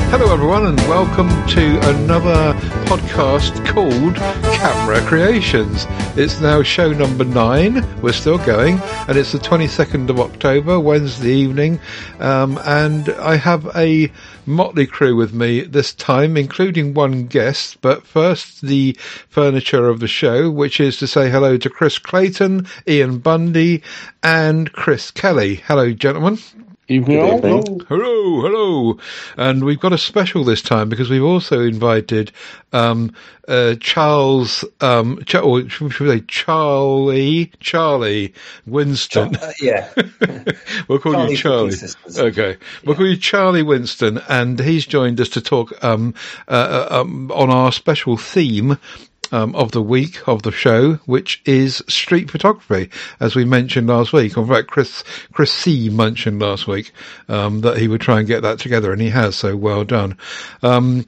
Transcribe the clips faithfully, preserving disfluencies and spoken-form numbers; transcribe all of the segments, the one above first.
Hello everyone and welcome to another podcast called Camera Creations. It's now show number nine, we're still going, and it's the twenty-second of October, Wednesday evening, um, and I have a motley crew with me this time, including one guest, but first the furniture of the show, which is to say hello to Chris Clayton, Ian Bundy and Chris Kelly. Hello gentlemen. Evening. Hello, hello, hello, and we've got a special this time because we've also invited um, uh, Charles, um, Ch- or should we say Charlie, Charlie Winston. Uh, yeah, we'll call Charlie you Charlie. Okay, we'll yeah. call you Charlie Winston, and he's joined us to talk um, uh, um, on our special theme. Um, of the week of the show, which is street photography, as we mentioned last week. In fact, Chris Chris C mentioned last week um, that he would try and get that together, and he has. So well done. Um,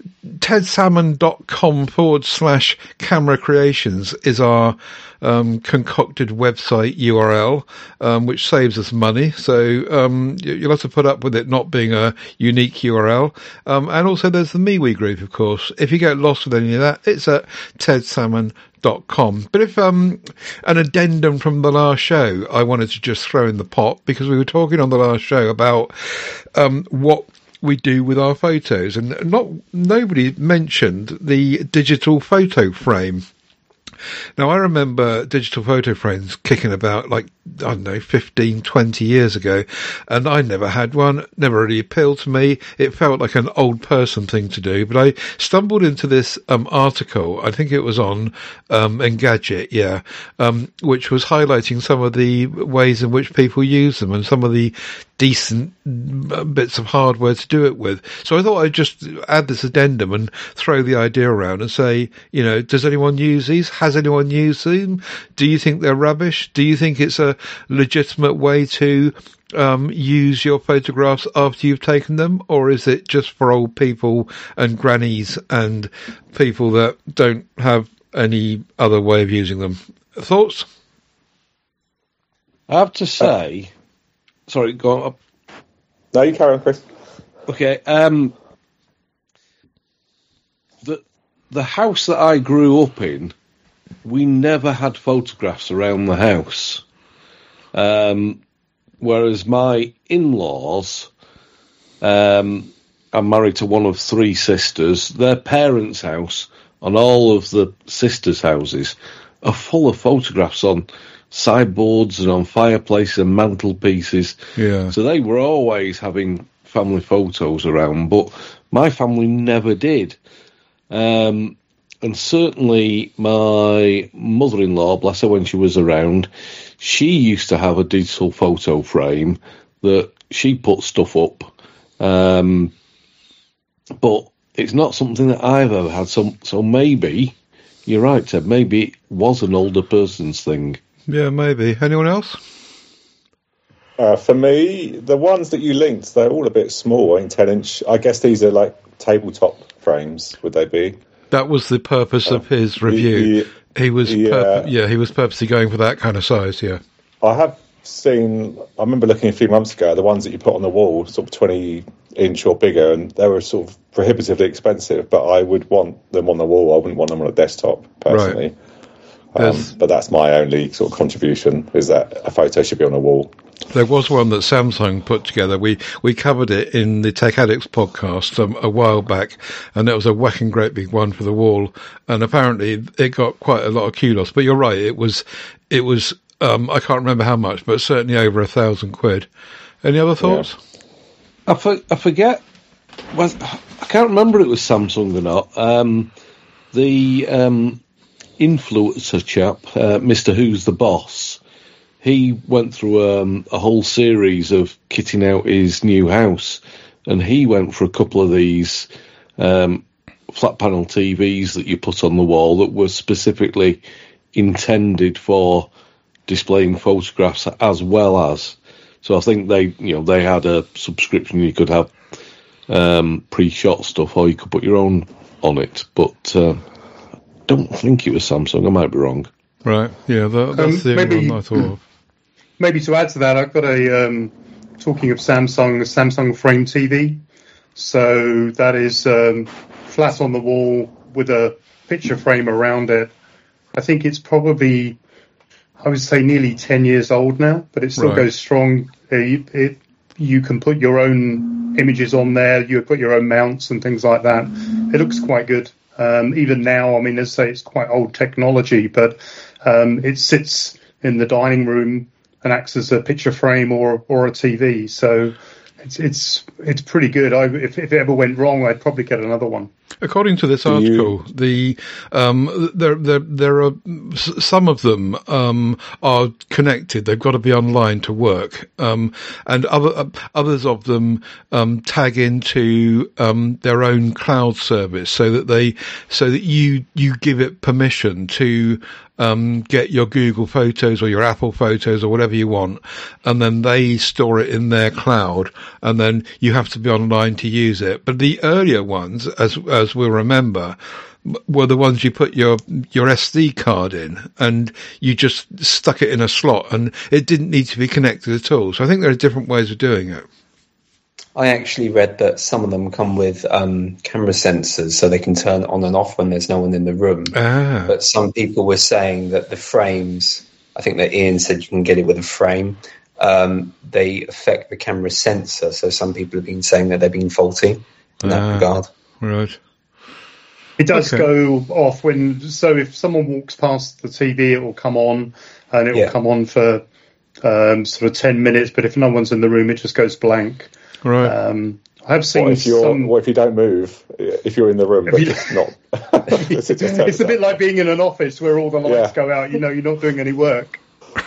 tedsalmon.com forward slash camera creations is our um, concocted website U R L, um, which saves us money. So um, you'll have to put up with it not being a unique U R L. Um, and also there's the MeWe group, of course. If you get lost with any of that, it's at tedsalmon dot com. But if um, an addendum from the last show, I wanted to just throw in the pot because we were talking on the last show about um, what we do with our photos, and not nobody mentioned the digital photo frame. Now, I remember digital photo frames kicking about like, I don't know, fifteen, twenty years ago, and I never had one, never really appealed to me. It felt like an old person thing to do, but I stumbled into this um, article, I think it was on um, Engadget, yeah, um, which was highlighting some of the ways in which people use them and some of the decent bits of hardware to do it with. So I thought I'd just add this addendum and throw the idea around and say, you know, does anyone use these? Has anyone used them? Do you think they're rubbish? Do you think it's a legitimate way to um, use your photographs after you've taken them? Or is it just for old people and grannies and people that don't have any other way of using them? Thoughts? I have to say... Sorry, go on. No, you carry on, Chris. Okay. Um, the the house that I grew up in, we never had photographs around the house. Um, whereas my in-laws, um, I'm married to one of three sisters. Their parents' house and all of the sisters' houses are full of photographs on sideboards and on fireplaces and mantelpieces. Yeah. So they were always having family photos around, but my family never did. Um, and certainly my mother-in-law, bless her, when she was around, she used to have a digital photo frame that she put stuff up. Um, but it's not something that I've ever had. So, so maybe, you're right, Ted, maybe it was an older person's thing. Yeah, maybe. Anyone else? Uh, for me, the ones that you linked, they're all a bit small, I think ten inch. I guess these are like tabletop frames, would they be? That was the purpose uh, of his review. Yeah, he was, yeah. Purpo- yeah, he was purposely going for that kind of size, yeah. I have seen, I remember looking a few months ago, the ones that you put on the wall, sort of twenty inch or bigger, and they were sort of prohibitively expensive, but I would want them on the wall. I wouldn't want them on a desktop, personally. Right. Um, but that's my only sort of contribution, is that a photo should be on a wall. There was one that Samsung put together. We we covered it in the Tech Addicts podcast um, a while back, and that was a whacking great big one for the wall. And apparently it got quite a lot of kudos. But you're right, it was it was um, I can't remember how much, but certainly over a thousand quid. Any other thoughts? Yeah. I, for, I forget. Well, I can't remember if it was Samsung or not. Um, the um, influencer chap, uh, Mister Who's the Boss, he went through um, a whole series of kitting out his new house, and he went for a couple of these um, flat panel T Vs that you put on the wall that were specifically intended for displaying photographs as well as. So I think they, you know, they had a subscription. You could have um, pre-shot stuff, or you could put your own on it. But uh, I don't think it was Samsung. I might be wrong. Right. Yeah, that, that's um, the only maybe, one I thought of. Maybe to add to that, I've got a, um, talking of Samsung, a Samsung Frame T V. So that is um, flat on the wall with a picture frame around it. I think it's probably, I would say, nearly ten years old now, but it still Right. goes strong. It, it, you can put your own images on there. You put your own mounts and things like that. It looks quite good. Um, even now, I mean, as I say, it's quite old technology, but um, it sits in the dining room and acts as a picture frame or or a T V. So it's it's it's pretty good. I, if, if it ever went wrong, I'd probably get another one. According to this Do you- article, the um, there there there are s- some of them um, are connected. They've got to be online to work, um, and other uh, others of them um, tag into um, their own cloud service, so that they so that you you give it permission to um, get your Google Photos or your Apple Photos or whatever you want, and then they store it in their cloud, and then you have to be online to use it. But the earlier ones, as as we'll remember, were the ones you put your your S D card in, and you just stuck it in a slot, and it didn't need to be connected at all. So I think there are different ways of doing it. I actually read that some of them come with um, camera sensors, so they can turn on and off when there's no one in the room. Ah, But some people were saying that the frames, I think that Ian said you can get it with a frame, um, they affect the camera sensor. So some people have been saying that they've been faulty in that Ah. regard. right. It does Okay. go off when, so if someone walks past the T V, it will come on, and it will Yeah. come on for um, sort of ten minutes, but if no one's in the room, it just goes blank. Right. Um, I have seen What if you're? some... What if you don't move? If you're in the room, but you- it's not. It's just It's a bit like being in an office where all the lights Yeah. go out, you know, you're not doing any work.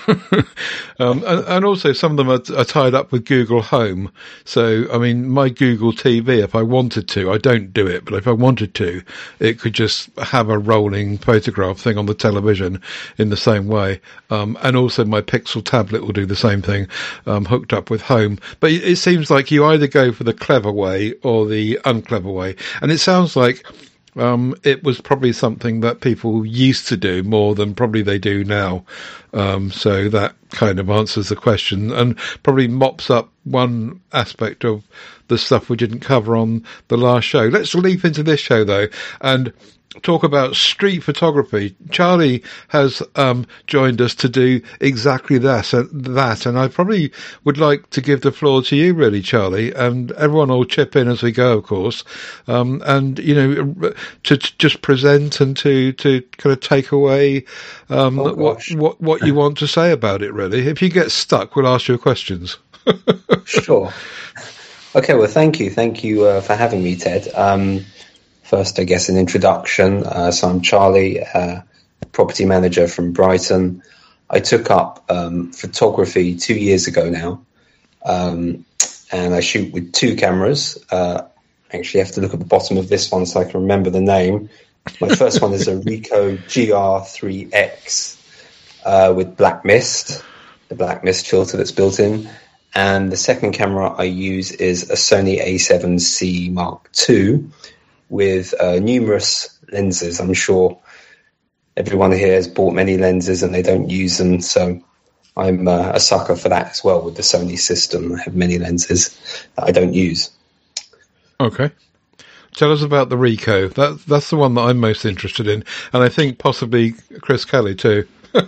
Um, and, and also some of them are, are tied up with Google Home. So, I mean, my Google T V, if I wanted to, I don't do it, but if I wanted to, it could just have a rolling photograph thing on the television in the same way. Um, and also my Pixel tablet will do the same thing, um, hooked up with Home. But it, it seems like you either go for the clever way or the unclever way. And it sounds like Um, it was probably something that people used to do more than probably they do now. Um, so that kind of answers the question and probably mops up one aspect of the stuff we didn't cover on the last show. Let's leap into this show though and talk about street photography. Charlie has um, joined us to do exactly that, uh, that, and I probably would like to give the floor to you, really, Charlie, and everyone will chip in as we go, of course, um, and, you know, to, to just present and to, to kind of take away um, Oh, what, gosh. what, what you want to say about it, really. If you get stuck, we'll ask you questions. Sure. Okay, well, thank you. Thank you uh, for having me, Ted. Um, first, I guess, an introduction. Uh, so I'm Charlie, uh, property manager from Brighton. I took up um, photography two years ago now, um, and I shoot with two cameras. Uh, actually, I have to look at the bottom of this one so I can remember the name. My first one is a Ricoh G R three X uh, with black mist, the black mist filter that's built in. And the second camera I use is a Sony A seven C Mark two with uh, numerous lenses. I'm sure everyone here has bought many lenses and they don't use them, so I'm uh, a sucker for that as well with the Sony system. I have many lenses that I don't use. Okay. Tell us about the Ricoh. That, that's the one that I'm most interested in, and I think possibly Chris Kelly too.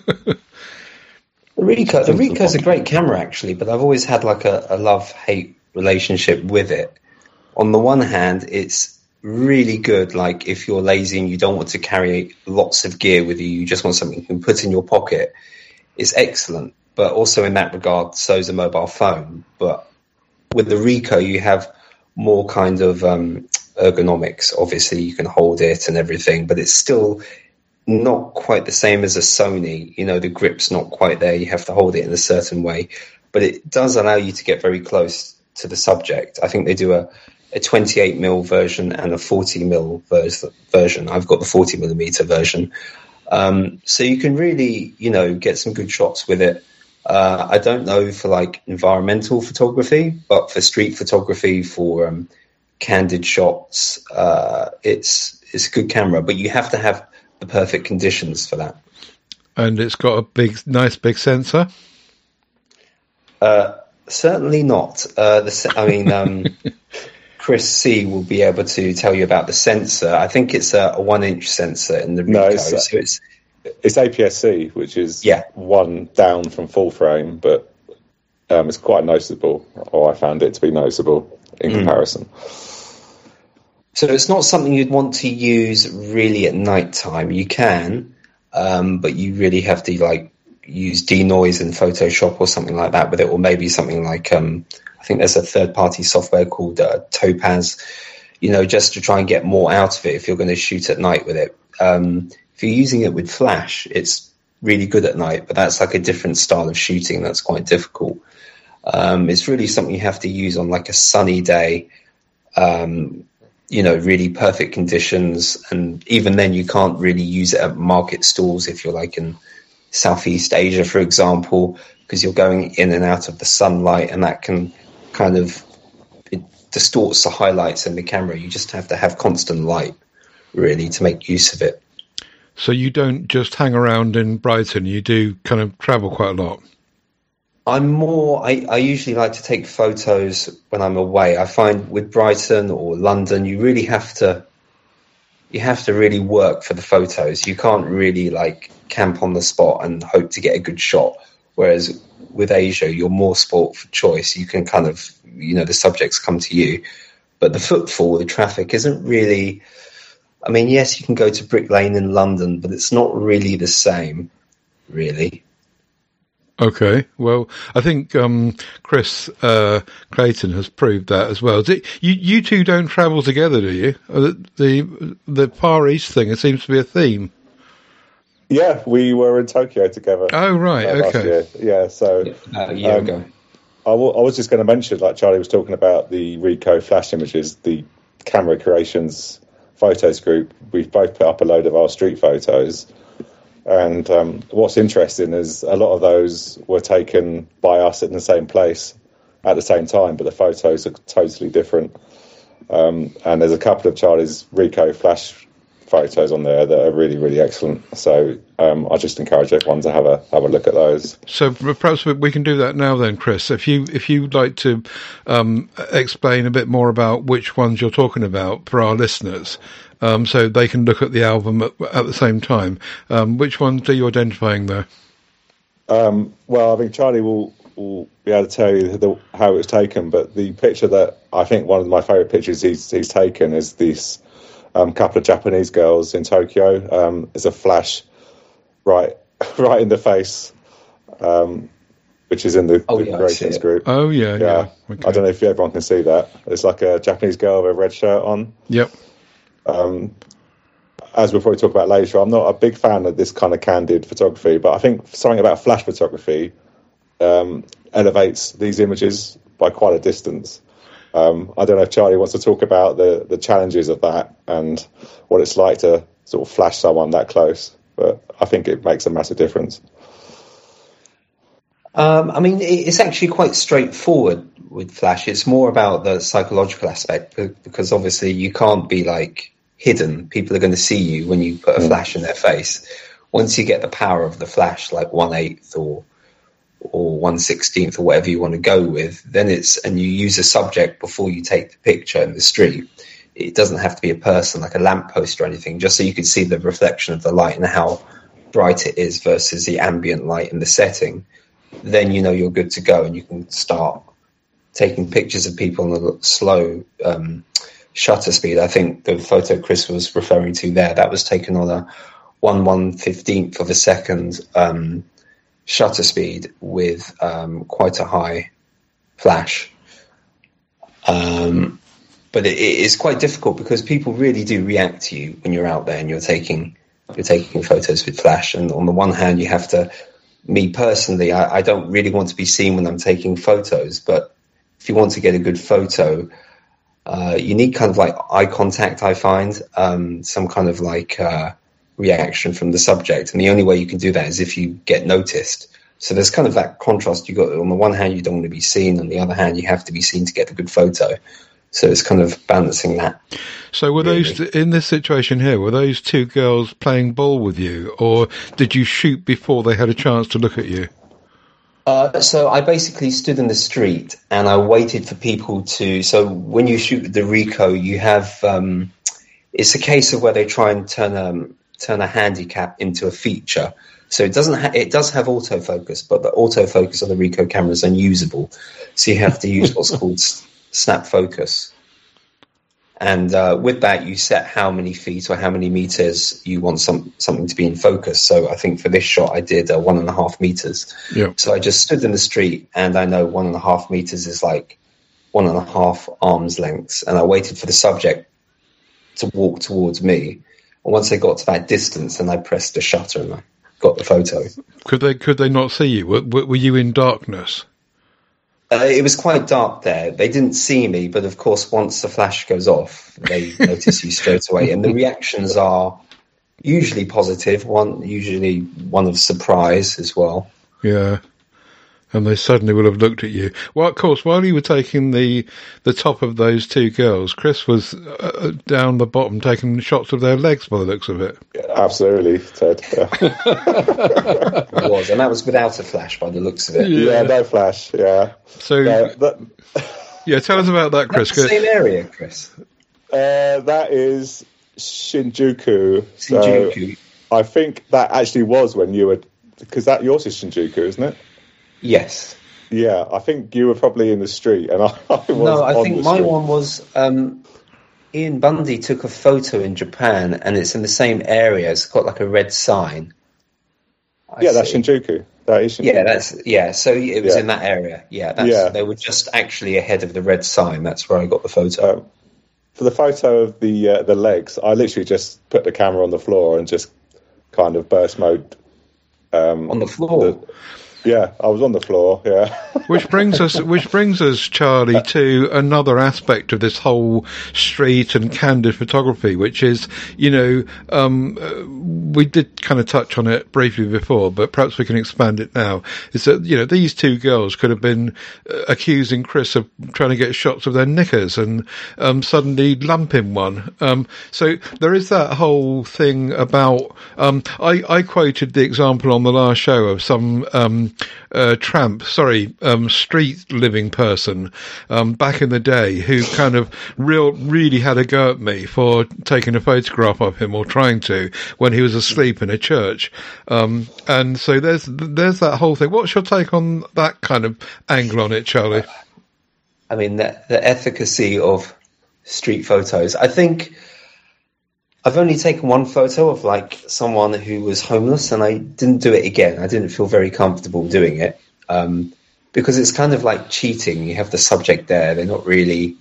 The Ricoh, the Ricoh's a great camera actually, but I've always had like a, a love-hate relationship with it. On the one hand, it's really good, like if you're lazy and you don't want to carry lots of gear with you, you just want something you can put in your pocket. It's excellent, but also in that regard, so is a mobile phone. But with the Ricoh, you have more kind of um, ergonomics. Obviously, you can hold it and everything, but it's still not quite the same as a Sony. You know, the grip's not quite there. You have to hold it in a certain way, but it does allow you to get very close to the subject. I think they do a, a twenty-eight millimeter version and a forty millimeter vers- version. I've got the forty millimeter version. Um, so you can really, you know, get some good shots with it. Uh, I don't know for like environmental photography, but for street photography, for um, candid shots, uh, it's it's a good camera, but you have to have the perfect conditions for that. And it's got a big, nice big sensor. Uh, certainly not. Uh, the, I mean, um, Chris C will be able to tell you about the sensor. I think it's a, a one-inch sensor in the Ricoh. No, it's, uh, so it's it's A P S C, which is yeah. one down from full frame, but um, it's quite noticeable, or I found it to be noticeable in mm. comparison. So it's not something you'd want to use really at night time. You can, um, but you really have to like use denoise in Photoshop or something like that with it, or maybe something like um, I think there's a third-party software called uh, Topaz, you know, just to try and get more out of it if you're going to shoot at night with it. Um, if you're using it with flash, it's really good at night, but that's like a different style of shooting that's quite difficult. Um, it's really something you have to use on like a sunny day, um, you know, really perfect conditions. And even then you can't really use it at market stalls if you're like in Southeast Asia, for example, because you're going in and out of the sunlight, and that can kind of, it distorts the highlights in the camera. You just have to have constant light, really, to make use of it. So you don't just hang around in Brighton, you do kind of travel quite a lot. I'm more, I, I usually like to take photos when I'm away. I find with Brighton or London, you really have to, you have to really work for the photos. You can't really like camp on the spot and hope to get a good shot. Whereas with Asia, you're more sport for choice. You can kind of, you know, the subjects come to you. But the footfall, the traffic isn't really, I mean, yes, you can go to Brick Lane in London, but it's not really the same, really. Okay, well, I think um, Chris uh, Clayton has proved that as well. You you two don't travel together, do you? The, the the Far East thing, it seems to be a theme. Yeah, we were in Tokyo together. Oh, right, uh, okay. Year. Yeah, so about a year um, ago. I, w- I was just going to mention, like Charlie was talking about the Ricoh flash images, the Camera Creations photos group. We've both put up a load of our street photos. And um, what's interesting is a lot of those were taken by us in the same place at the same time, but the photos are totally different. Um, and there's a couple of Charlie's Ricoh flash photos on there that are really, really excellent. So um, I just encourage everyone to have a have a look at those. So perhaps we can do that now then, Chris. If you if you'd like to um, explain a bit more about which ones you're talking about for our listeners. Um, so they can look at the album at, at the same time. Um, which ones are you identifying there? Um, well, I think Charlie will, will be able to tell you the, how it was taken, but the picture that I think one of my favourite pictures he's, he's taken is this um, couple of Japanese girls in Tokyo. Um, there's a flash right right in the face, um, which is in the, oh, the yeah, Creations group. Oh, yeah, yeah. yeah. Okay. I don't know if everyone can see that. It's like a Japanese girl with a red shirt on. Yep. Um, as we'll probably talk about later, I'm not a big fan of this kind of candid photography, but I think something about flash photography um, elevates these images by quite a distance. Um, I don't know if Charlie wants to talk about the, the challenges of that and what it's like to sort of flash someone that close, but I think it makes a massive difference. Um, I mean, it's actually quite straightforward with flash. It's more about the psychological aspect, because obviously you can't be like hidden. People are going to see you when you put a flash in their face. Once you get the power of the flash, like one eighth or or one sixteenth or whatever you want to go with, then it's, and you use a subject before you take the picture in the street. It doesn't have to be a person like a lamppost or anything, just so you can see the reflection of the light and how bright it is versus the ambient light in the setting. Then you know you're good to go and you can start taking pictures of people on a slow um, shutter speed. I think the photo Chris was referring to there, that was taken on a one one fifteenth of a second um, shutter speed with um, quite a high flash. Um, but it, it is quite difficult because people really do react to you when you're out there and you're taking you're taking photos with flash. And on the one hand, you have to. Me personally, I, I don't really want to be seen when I'm taking photos, but if you want to get a good photo, uh, you need kind of like eye contact, I find, um, some kind of like uh, reaction from the subject. And the only way you can do that is if you get noticed. So there's kind of that contrast. You got on the one hand, you don't want to be seen. On the other hand, you have to be seen to get a good photo. So it's kind of balancing that. So were really. those, in this situation here, were those two girls playing ball with you, or did you shoot before they had a chance to look at you? Uh, so I basically stood in the street and I waited for people to. So when you shoot with the Ricoh, you have um, it's a case of where they try and turn um turn a handicap into a feature. So it doesn't. Ha- it does have autofocus, but the autofocus on the Ricoh camera is unusable. So you have to use what's called s- snap focus. And uh, with that, you set how many feet or how many meters you want some, something to be in focus. So I think for this shot, I did uh, one and a half meters. Yeah. So I just stood in the street, and I know one and a half meters is like one and a half arms lengths. And I waited for the subject to walk towards me. And once they got to that distance, then I pressed the shutter and I got the photo. Could they could they not see you? Were, were you in darkness? Uh, it was quite dark there. They didn't see me, but of course, once the flash goes off, they notice you straight away. And the reactions are usually positive, one usually one of surprise as well. Yeah. And they suddenly will have looked at you. Well, of course, while you were taking the the top of those two girls, Chris was uh, down the bottom taking shots of their legs by the looks of it. Yeah, absolutely, Ted. Yeah. It was, and that was without a flash by the looks of it. Yeah, yeah no flash. Yeah. So, no, that, yeah, tell us about that, Chris. That's the same area, Chris. Uh, that is Shinjuku. Shinjuku. So I think that actually was when you were, because that yours is Shinjuku, isn't it? Yes. Yeah, I think you were probably in the street, and I, I was. No, I on think the my street. one was um, Ian Bundy took a photo in Japan, and it's in the same area. It's got like a red sign. I Yeah, that's see. Shinjuku. That is Shinjuku. Yeah, that's yeah. So it was Yeah. in that area. Yeah, that's, Yeah. they were just actually ahead of the red sign. That's where I got the photo. Um, for the photo of the uh, the legs, I literally just put the camera on the floor and just kind of burst mode. Um, On the floor. the- yeah, I was on the floor. Yeah. Which brings us, which brings us, Charlie, to another aspect of this whole street and candid photography, which is, you know, um, uh, we did kind of touch on it briefly before, but perhaps we can expand it now. Is that, you know, these two girls could have been uh, accusing Chris of trying to get shots of their knickers and um, suddenly lumping one. Um, so there is that whole thing about. Um, I, I quoted the example on the last show of some. Um, Uh, tramp, sorry, um, street living person um, back in the day who kind of real, really had a go at me for taking a photograph of him or trying to when he was asleep in a church. Um, and so there's there's that whole thing. What's your take on that kind of angle on it, Charlie? I mean, the, the efficacy of street photos. I think I've only taken one photo of like someone who was homeless, and I didn't do it again. I didn't feel very comfortable doing it um, because it's kind of like cheating. You have the subject there; they're not really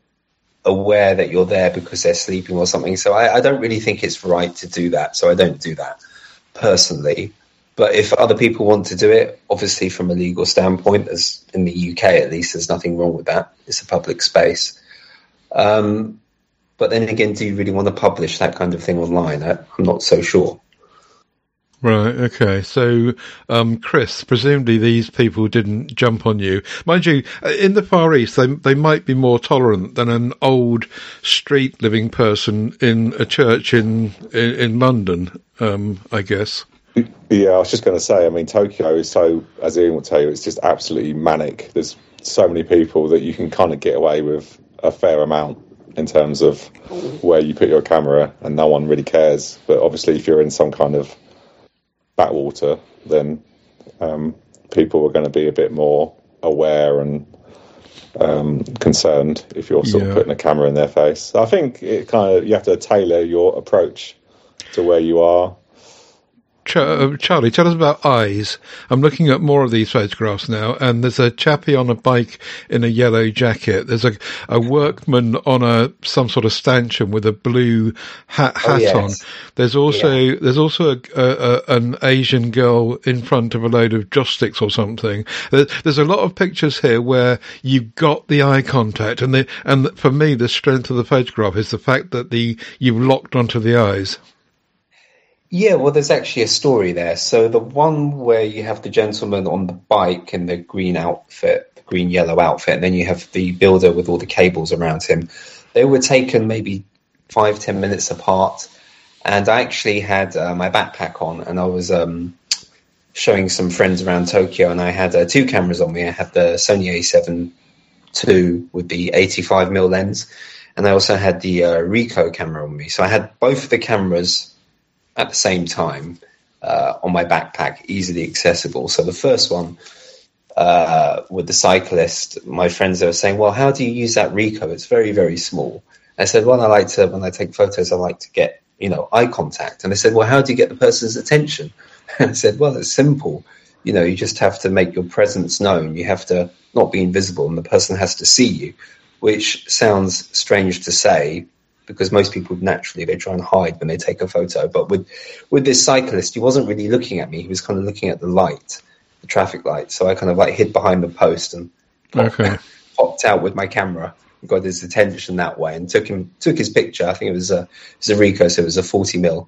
aware that you're there because they're sleeping or something. So I, I don't really think it's right to do that. So I don't do that personally. But if other people want to do it, obviously from a legal standpoint, as in the U K at least, there's nothing wrong with that. It's a public space. Um, But then again, do you really want to publish that kind of thing online? I, I'm not so sure. Right, okay. So, um, Chris, presumably these people didn't jump on you. Mind you, in the Far East, they they might be more tolerant than an old street-living person in a church in, in, in London, um, I guess. Yeah, I was just going to say, I mean, Tokyo is so, as Ian will tell you, it's just absolutely manic. There's so many people that you can kind of get away with a fair amount in terms of where you put your camera, and no one really cares. But obviously, if you're in some kind of backwater, then um, people are going to be a bit more aware and um, concerned if you're sort Yeah. of putting a camera in their face. I think it kind of, you have to tailor your approach to where you are. Ch- uh, Charlie, tell us about eyes. I'm looking at more of these photographs now, and there's a chappie on a bike in a yellow jacket. There's a, a workman on a some sort of stanchion with a blue hat, hat Oh, yes. on. There's also Yeah. there's also a, a, a, an Asian girl in front of a load of joss sticks or something. There, there's a lot of pictures here where you got the eye contact, and the and for me the strength of the photograph is the fact that the you've locked onto the eyes. Yeah, well, there's actually a story there. So the one where you have the gentleman on the bike in the green outfit, the green yellow outfit, and then you have the builder with all the cables around him. They were taken maybe five, ten minutes apart. And I actually had uh, my backpack on, and I was um, showing some friends around Tokyo, and I had uh, two cameras on me. I had the Sony A seven two with the eighty-five millimeter lens, and I also had the uh, Ricoh camera on me. So I had both of the cameras at the same time uh, on my backpack, easily accessible. So the first one uh, with the cyclist, my friends were saying, well, how do you use that Ricoh? It's very, very small. I said, well, I like to, when I take photos, I like to get, you know, eye contact. And they said, well, how do you get the person's attention? And I said, well, it's simple. You know, you just have to make your presence known. You have to not be invisible, and the person has to see you, which sounds strange to say because most people naturally, they try and hide when they take a photo. But with, with this cyclist, he wasn't really looking at me. He was kind of looking at the light, the traffic light. So I kind of like hid behind the post and okay. popped out with my camera, got his attention that way, and took him took his picture. I think it was a, it was a Ricoh, so it was a forty mil.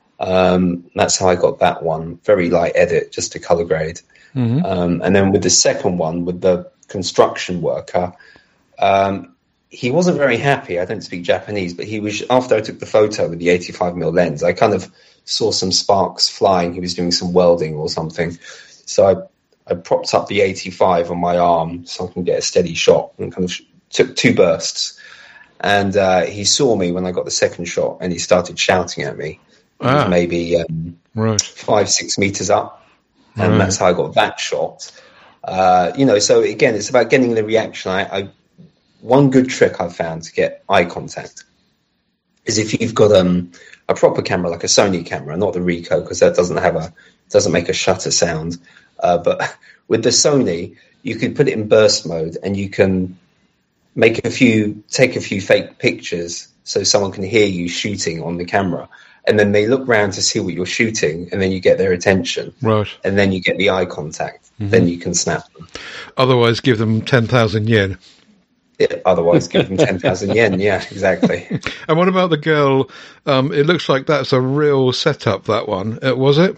Um, that's how I got that one. Very light edit, just a color grade. Mm-hmm. Um, and then with the second one, with the construction worker, um, he wasn't very happy. I don't speak Japanese, but he was, after I took the photo with the eighty-five millimeter lens, I kind of saw some sparks flying. He was doing some welding or something. So I, I propped up the eighty-five on my arm so I can get a steady shot, and kind of took two bursts. And uh, he saw me when I got the second shot, and he started shouting at me. It ah, was maybe um, right. five, six meters up, and right. that's how I got that shot. Uh, you know, so again, it's about getting the reaction. I, I one good trick I've found to get eye contact is if you've got um, a proper camera, like a Sony camera, not the Ricoh, because that doesn't have a doesn't make a shutter sound. Uh, but with the Sony, you could put it in burst mode, and you can make a few, take a few fake pictures, so someone can hear you shooting on the camera. And then they look round to see what you're shooting, and then you get their attention. Right. And then you get the eye contact. Mm-hmm. Then you can snap them. Otherwise, give them ten thousand yen. Yeah, otherwise, give them ten thousand yen. Yeah, exactly. And what about the girl? Um, it looks like that's a real setup, that one. Uh, was it?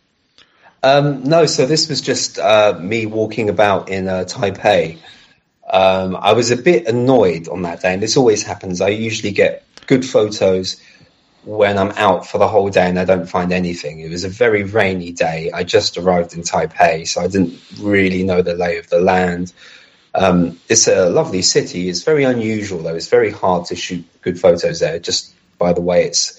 Um, no, so this was just uh, me walking about in uh, Taipei. Um, I was a bit annoyed on that day, and this always happens. I usually get good photos when I'm out for the whole day and I don't find anything. It was a very rainy day. I just arrived in Taipei, so I didn't really know the lay of the land. Um, it's a lovely city. It's very unusual, though. It's very hard to shoot good photos there, just by the way it's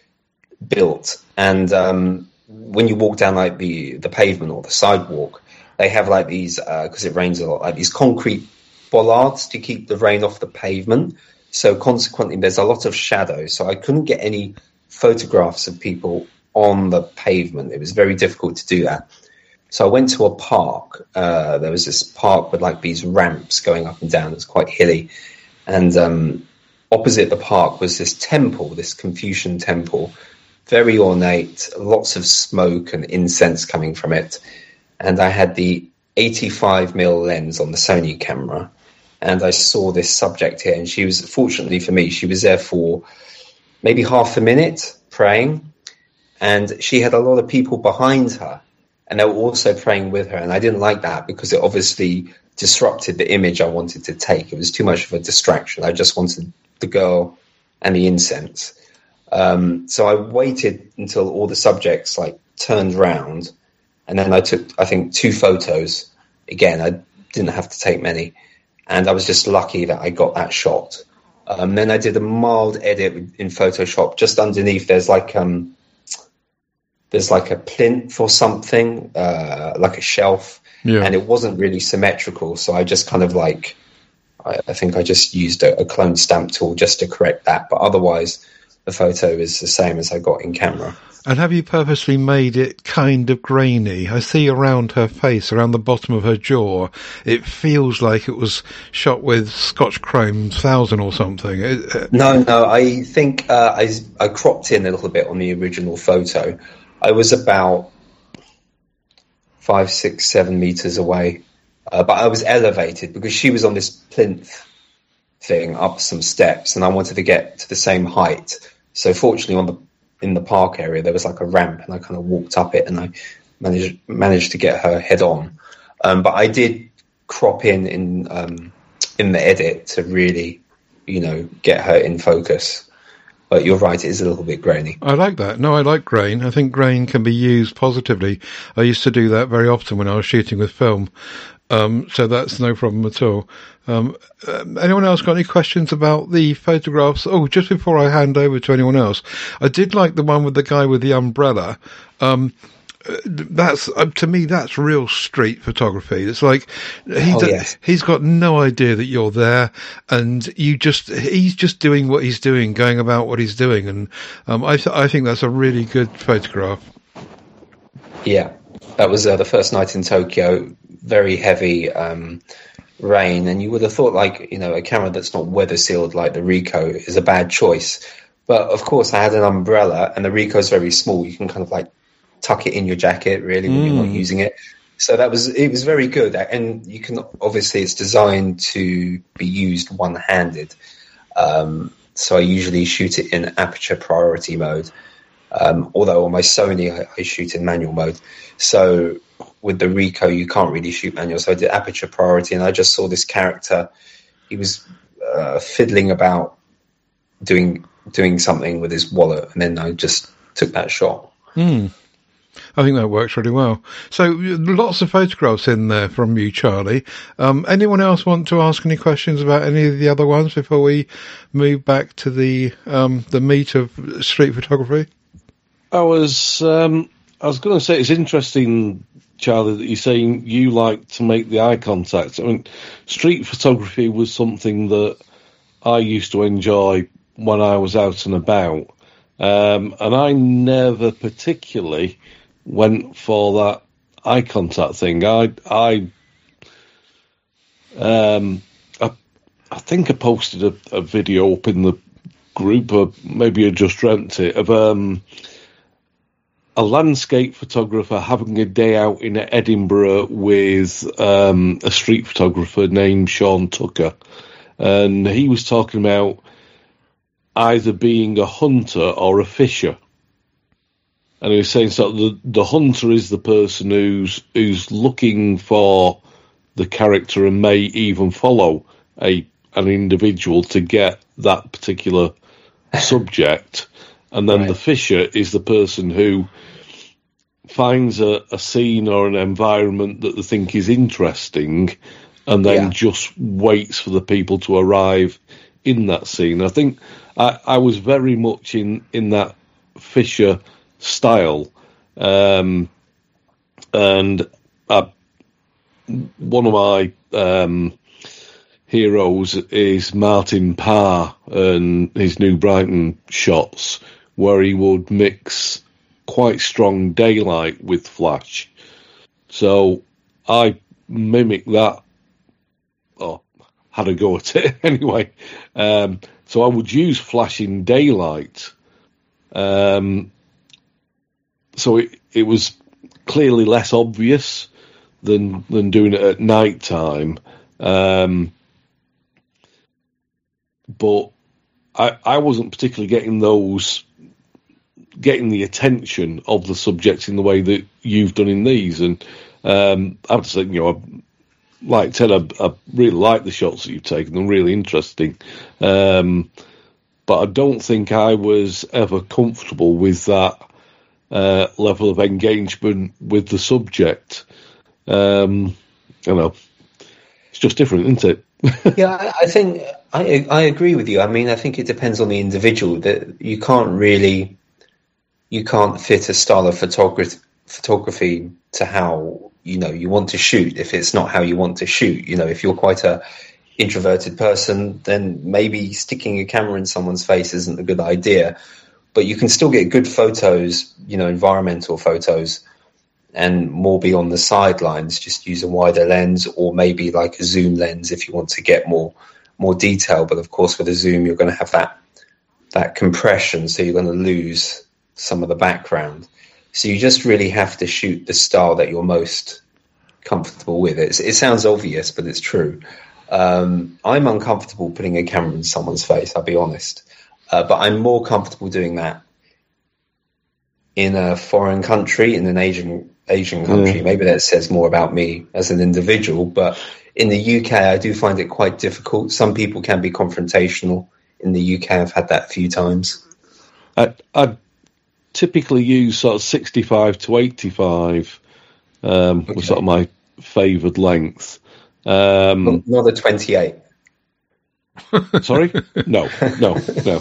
built. And um, when you walk down like the, the pavement or the sidewalk, they have like these, because uh, it rains a lot, like these concrete bollards to keep the rain off the pavement. So consequently, there's a lot of shadow. So I couldn't get any photographs of people on the pavement. It was very difficult to do that. So I went to a park. Uh, there was this park with like these ramps going up and down. It's quite hilly. And um, opposite the park was this temple, this Confucian temple, very ornate, lots of smoke and incense coming from it. And I had the eighty-five millimeter lens on the Sony camera. And I saw this subject here, and she was, fortunately for me, she was there for maybe half a minute praying, and she had a lot of people behind her, and they were also praying with her, and I didn't like that because it obviously disrupted the image I wanted to take. It was too much of a distraction. I just wanted the girl and the incense. Um, so I waited until all the subjects like turned round, and then I took, I think, two photos. Again, I didn't have to take many. And I was just lucky that I got that shot. Um, then I did a mild edit in Photoshop. Just underneath, there's like um, there's like a plinth or something, uh, like a shelf, yeah. And it wasn't really symmetrical. So I just kind of like, I, I think I just used a, a clone stamp tool just to correct that. But otherwise, the photo is the same as I got in camera. And have you purposely made it kind of grainy? I see around her face, around the bottom of her jaw, it feels like it was shot with Scotch Chrome one thousand or something. It, uh, no, no, I think uh, I, I cropped in a little bit on the original photo. I was about five, six, seven meters away, uh, but I was elevated because she was on this plinth thing up some steps, and I wanted to get to the same height. So fortunately, on the in the park area, there was like a ramp, and I kind of walked up it, and I managed managed to get her head on. Um, but I did crop in in um, in the edit to really, you know, get her in focus. But you're right, it is a little bit grainy. I like that. No, I like grain. I think grain can be used positively. I used to do that very often when I was shooting with film. Um, so that's no problem at all. Um, um, anyone else got any questions about the photographs? Oh, just before I hand over to anyone else, I did like the one with the guy with the umbrella. Um, that's uh, to me, that's real street photography. It's like he oh, d- yes. he's got no idea that you're there, and you just he's just doing what he's doing, going about what he's doing, and um, I th- I think that's a really good photograph. Yeah, that was uh, the first night in Tokyo. Very heavy um, rain, and you would have thought, like, you know, a camera that's not weather sealed like the Ricoh is a bad choice. But of course, I had an umbrella, and the Ricoh is very small. You can kind of like tuck it in your jacket, really, when mm. you're not using it. So that was it was very good, and you can obviously it's designed to be used one-handed. Um, so I usually shoot it in aperture priority mode. Um, although on my Sony, I, I shoot in manual mode. So with the Ricoh, you can't really shoot manual. So I did aperture priority, and I just saw this character. He was uh, fiddling about doing doing something with his wallet, and then I just took that shot. Hmm. I think that works really well. So lots of photographs in there from you, Charlie. Um, anyone else want to ask any questions about any of the other ones before we move back to the um, the meat of street photography? I was um, I was going to say it's interesting, Charlie, that you're saying you like to make the eye contact. I mean, street photography was something that I used to enjoy when I was out and about, um, and I never particularly went for that eye contact thing. I I um I, I think I posted a, a video up in the group, or maybe I just dreamt it, of um a landscape photographer having a day out in Edinburgh with um a street photographer named Sean Tucker, and he was talking about either being a hunter or a fisher. And he was saying so the the hunter is the person who's who's looking for the character and may even follow a an individual to get that particular subject. And then right. the fisher is the person who finds a, a scene or an environment that they think is interesting, and then yeah. just waits for the people to arrive in that scene. I think I, I was very much in, in that fisher style, um, and I, one of my um, heroes is Martin Parr and his New Brighton shots, where he would mix quite strong daylight with flash. So I mimic that, or had a go at it anyway. Um, so I would use flash in daylight. Um, So it, it was clearly less obvious than than doing it at night time. Um, but I, I wasn't particularly getting those, getting the attention of the subject in the way that you've done in these. And um, I have to say, you know, I, like Ted, I, I really like the shots that you've taken. They're really interesting. Um, but I don't think I was ever comfortable with that Uh, level of engagement with the subject. Um, you know, it's just different, isn't it? yeah, I, I think I I agree with you. I mean, I think it depends on the individual. That you can't really, you can't fit a style of photography photography to how you know you want to shoot. If it's not how you want to shoot, you know, if you're quite a introverted person, then maybe sticking a camera in someone's face isn't a good idea. But you can still get good photos, you know, environmental photos, and more be on the sidelines. Just use a wider lens, or maybe like a zoom lens if you want to get more more detail. But of course, with a zoom, you're going to have that that compression, so you're going to lose some of the background. So you just really have to shoot the style that you're most comfortable with. It's, it sounds obvious, but it's true. Um, I'm uncomfortable putting a camera in someone's face, I'll be honest. Uh, but I'm more comfortable doing that in a foreign country, in an Asian Asian country. Mm. Maybe that says more about me as an individual. But in the U K, I do find it quite difficult. Some people can be confrontational. In the U K, I've had that a few times. I, I typically use sort of sixty-five to eighty-five, um, Okay. was sort of my favoured length. Um, Not, not a twenty-eight. Sorry? No, no, no.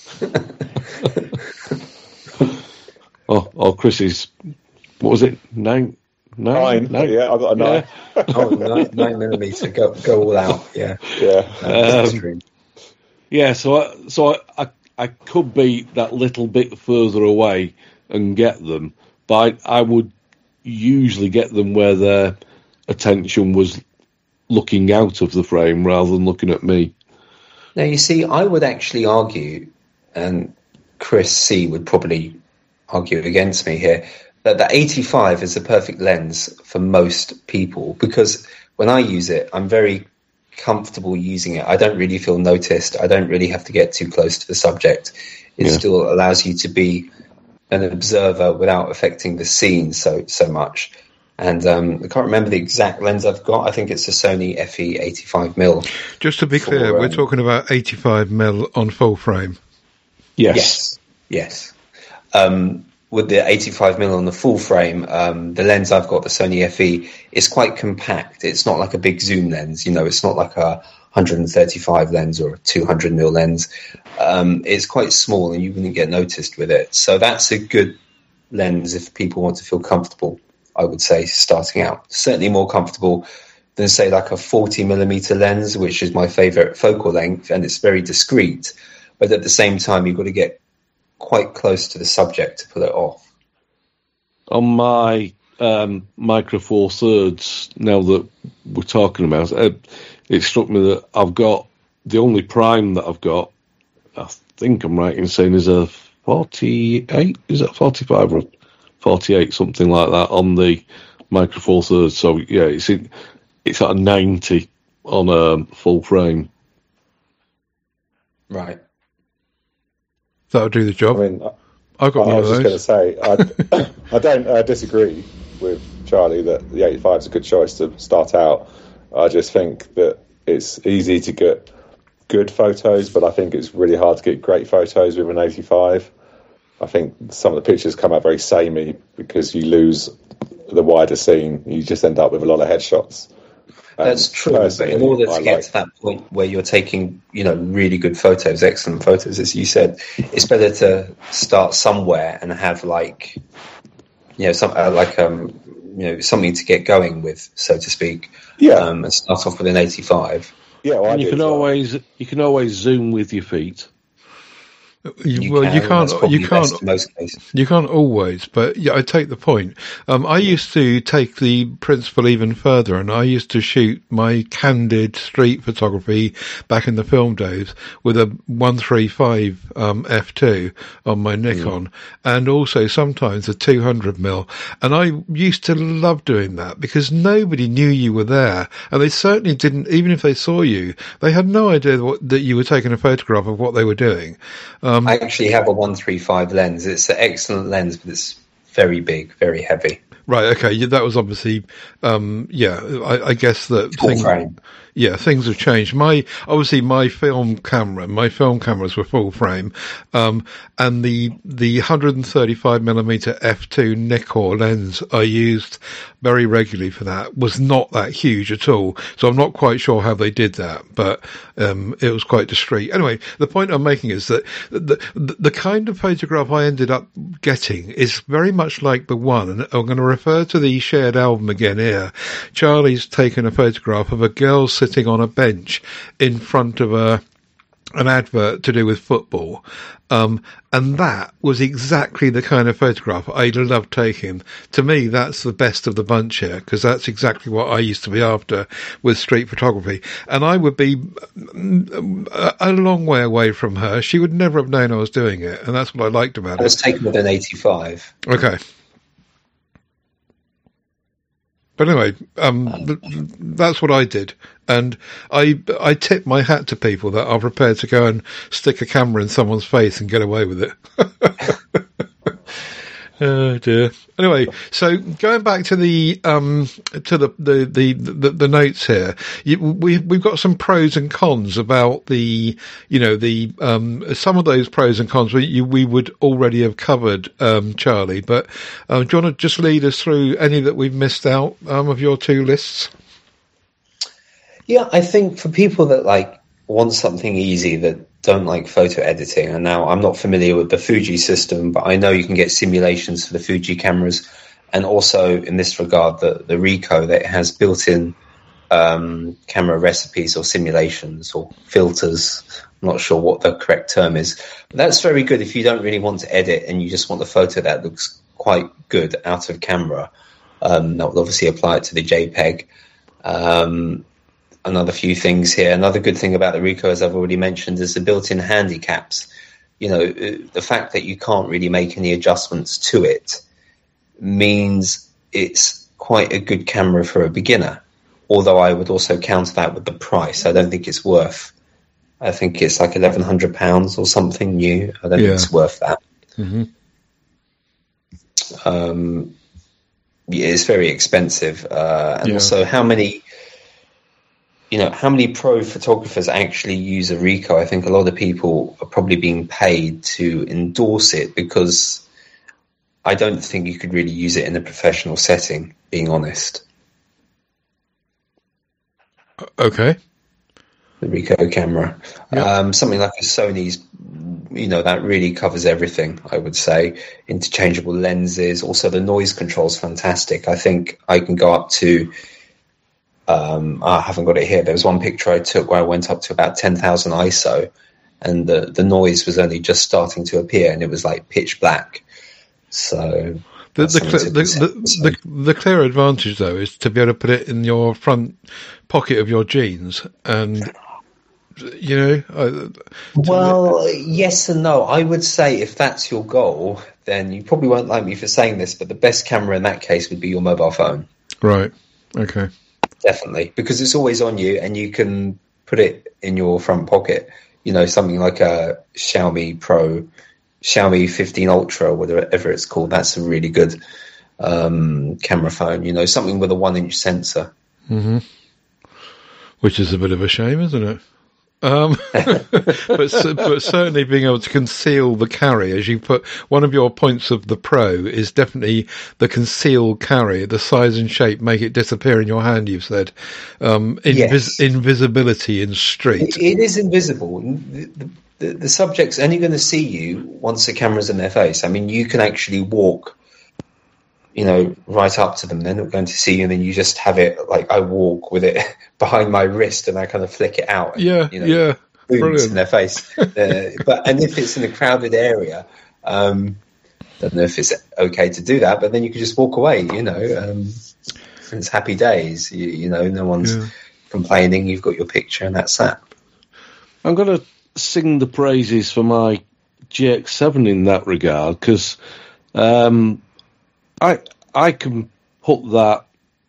oh, oh, Chris's, what was it? Nine? Nine? Nine. Yeah, I've got a nine. Yeah. Oh, nine, nine millimeter. Go, go all out. Yeah. Yeah. That's Um, extreme. Yeah, so I, so I, I, I could be that little bit further away and get them, but I, I would usually get them where their attention was looking out of the frame rather than looking at me. Now, you see, I would actually argue, and Chris C would probably argue against me here, that the eighty-five is the perfect lens for most people, because when I use it, I'm very comfortable using it. I don't really feel noticed. I don't really have to get too close to the subject. It Yeah. still allows you to be an observer without affecting the scene so so much. And um, I can't remember the exact lens I've got. I think it's a Sony F E eighty-five mil. Just to be For, clear, we're um, talking about eighty-five mil on full frame. Yes. Yes, yes. Um, with the eighty-five mil on the full frame, um, the lens I've got, the Sony F E, is quite compact. It's not like a big zoom lens. You know, it's not like a one thirty-five lens or a two hundred mil lens. Um, it's quite small, and you wouldn't get noticed with it. So that's a good lens if people want to feel comfortable, I would say, starting out. Certainly more comfortable than, say, like a forty millimeter lens, which is my favorite focal length, and it's very discreet. But at the same time, you've got to get quite close to the subject to pull it off. On my um, Micro Four Thirds, now that we're talking about it, it struck me that I've got the only prime that I've got. I think I'm right in saying is a forty-eight. Is it forty-five or forty-eight, something like that, on the Micro Four Thirds? So yeah, it's in, it's at a ninety on a full frame. Right. That'll do the job. I mean, I, I've got I one of was just going to those. say, I, I don't uh, disagree with Charlie that the eighty-five is a good choice to start out. I just think that it's easy to get good photos, but I think it's really hard to get great photos with an eighty-five. I think some of the pictures come out very samey because you lose the wider scene. You just end up with a lot of headshots. That's Um, true, but in personally, order to I get like- to that point where you're taking, you know, really good photos, excellent photos, as you said, it's better to start somewhere and have like, you know, some uh, like um, you know, something to get going with, so to speak. Yeah. Um, and start off with an eighty-five. Yeah, well, I And you do can as well. always you can always zoom with your feet. You, You well, can, you that's can't. probably You can't. best in most cases. You can't always, but yeah, I take the point. Um, I used to take the principle even further, and I used to shoot my candid street photography back in the film days with a one thirty-five um, f two on my Nikon, and also sometimes a two hundred mil. And I used to love doing that because nobody knew you were there, and they certainly didn't. Even if they saw you, they had no idea what, that you were taking a photograph of what they were doing. Um, I actually have a one thirty-five lens. It's an excellent lens, but it's very big, very heavy. Right. Okay. Yeah, that was obviously, um, yeah. I, I guess that Full thing, frame. yeah, things have changed. My obviously my film camera, my film cameras were full frame, um, and the the one thirty-five millimeter f two Nikkor lens I used very regularly for that was not that huge at all. So I'm not quite sure how they did that, but um, it was quite discreet. Anyway, the point I'm making is that the, the the kind of photograph I ended up getting is very much like the one, and I'm going to refer to the shared album again here. Charlie's taken a photograph of a girl sitting on a bench in front of a an advert to do with football, um, and that was exactly the kind of photograph I love taking. To me, that's the best of the bunch here, because that's exactly what I used to be after with street photography. And I would be a, a long way away from her. She would never have known I was doing it, and that's what I liked about I was it. taken with an eighty-five. Okay. But anyway, um, th- that's what I did, and I I tip my hat to people that are prepared to go and stick a camera in someone's face and get away with it. Oh dear. Anyway, so going back to the um to the the the, the, the notes here, you, we we've got some pros and cons about the you know the um some of those pros and cons we you, we would already have covered, um Charlie. But um, do you want to just lead us through any that we've missed out um of your two lists? Yeah, I think for people that like want something easy that don't like photo editing, and now I'm not familiar with the Fuji system, but I know you can get simulations for the Fuji cameras, and also in this regard the, the Ricoh, that has built-in um, camera recipes or simulations or filters. I'm not sure what the correct term is, but that's very good if you don't really want to edit and you just want the photo that looks quite good out of camera. Um, that will obviously apply it to the JPEG. Um, Another few things here. Another good thing about the Ricoh, as I've already mentioned, is the built-in handicaps. You know, the fact that you can't really make any adjustments to it means it's quite a good camera for a beginner. Although I would also counter that with the price. I don't think it's worth. I think it's like eleven hundred pounds or something new. I don't yeah. think it's worth that. Mm-hmm. Um, yeah, it's very expensive, uh, and yeah. also how many. You know, how many pro photographers actually use a Ricoh? I think a lot of people are probably being paid to endorse it, because I don't think you could really use it in a professional setting, being honest. Okay. The Ricoh camera. Yep. Um, something like a Sony's, you know, that really covers everything, I would say. Interchangeable lenses. Also, the noise control is fantastic. I think I can go up to... Um, I haven't got it here. There was one picture I took where I went up to about ten thousand I S O, and the, the noise was only just starting to appear, and it was like pitch black. So the the, cl- the, the, the the clear advantage though is to be able to put it in your front pocket of your jeans, and you know. Uh, well, yes and no. I would say if that's your goal, then you probably won't like me for saying this, but the best camera in that case would be your mobile phone. Right. Okay. Definitely, because it's always on you, and you can put it in your front pocket. You know, something like a Xiaomi Pro, Xiaomi fifteen Ultra, whatever it's called. That's a really good um, camera phone. You know, something with a one-inch sensor. Mm-hmm. Which is a bit of a shame, isn't it? Um, but, but certainly being able to conceal the carry, as you put, one of your points of the Pro is definitely the concealed carry, the size and shape make it disappear in your hand, you've said. Um, invis- yes. Invisibility in street. It, it is invisible. The, the, the subject's only going to see you once the camera's in their face. I mean, you can actually walk, you know, right up to them. They're not going to see you, and then you just have it, like I walk with it behind my wrist and I kind of flick it out. And, yeah, you know, yeah. booms in their face. uh, but and if it's in a crowded area, um, I don't know if it's okay to do that, but then you can just walk away, you know. Um, it's happy days, you, you know, no one's yeah. complaining. You've got your picture and that's that. I'm going to sing the praises for my G X seven in that regard, because um, I I can put that,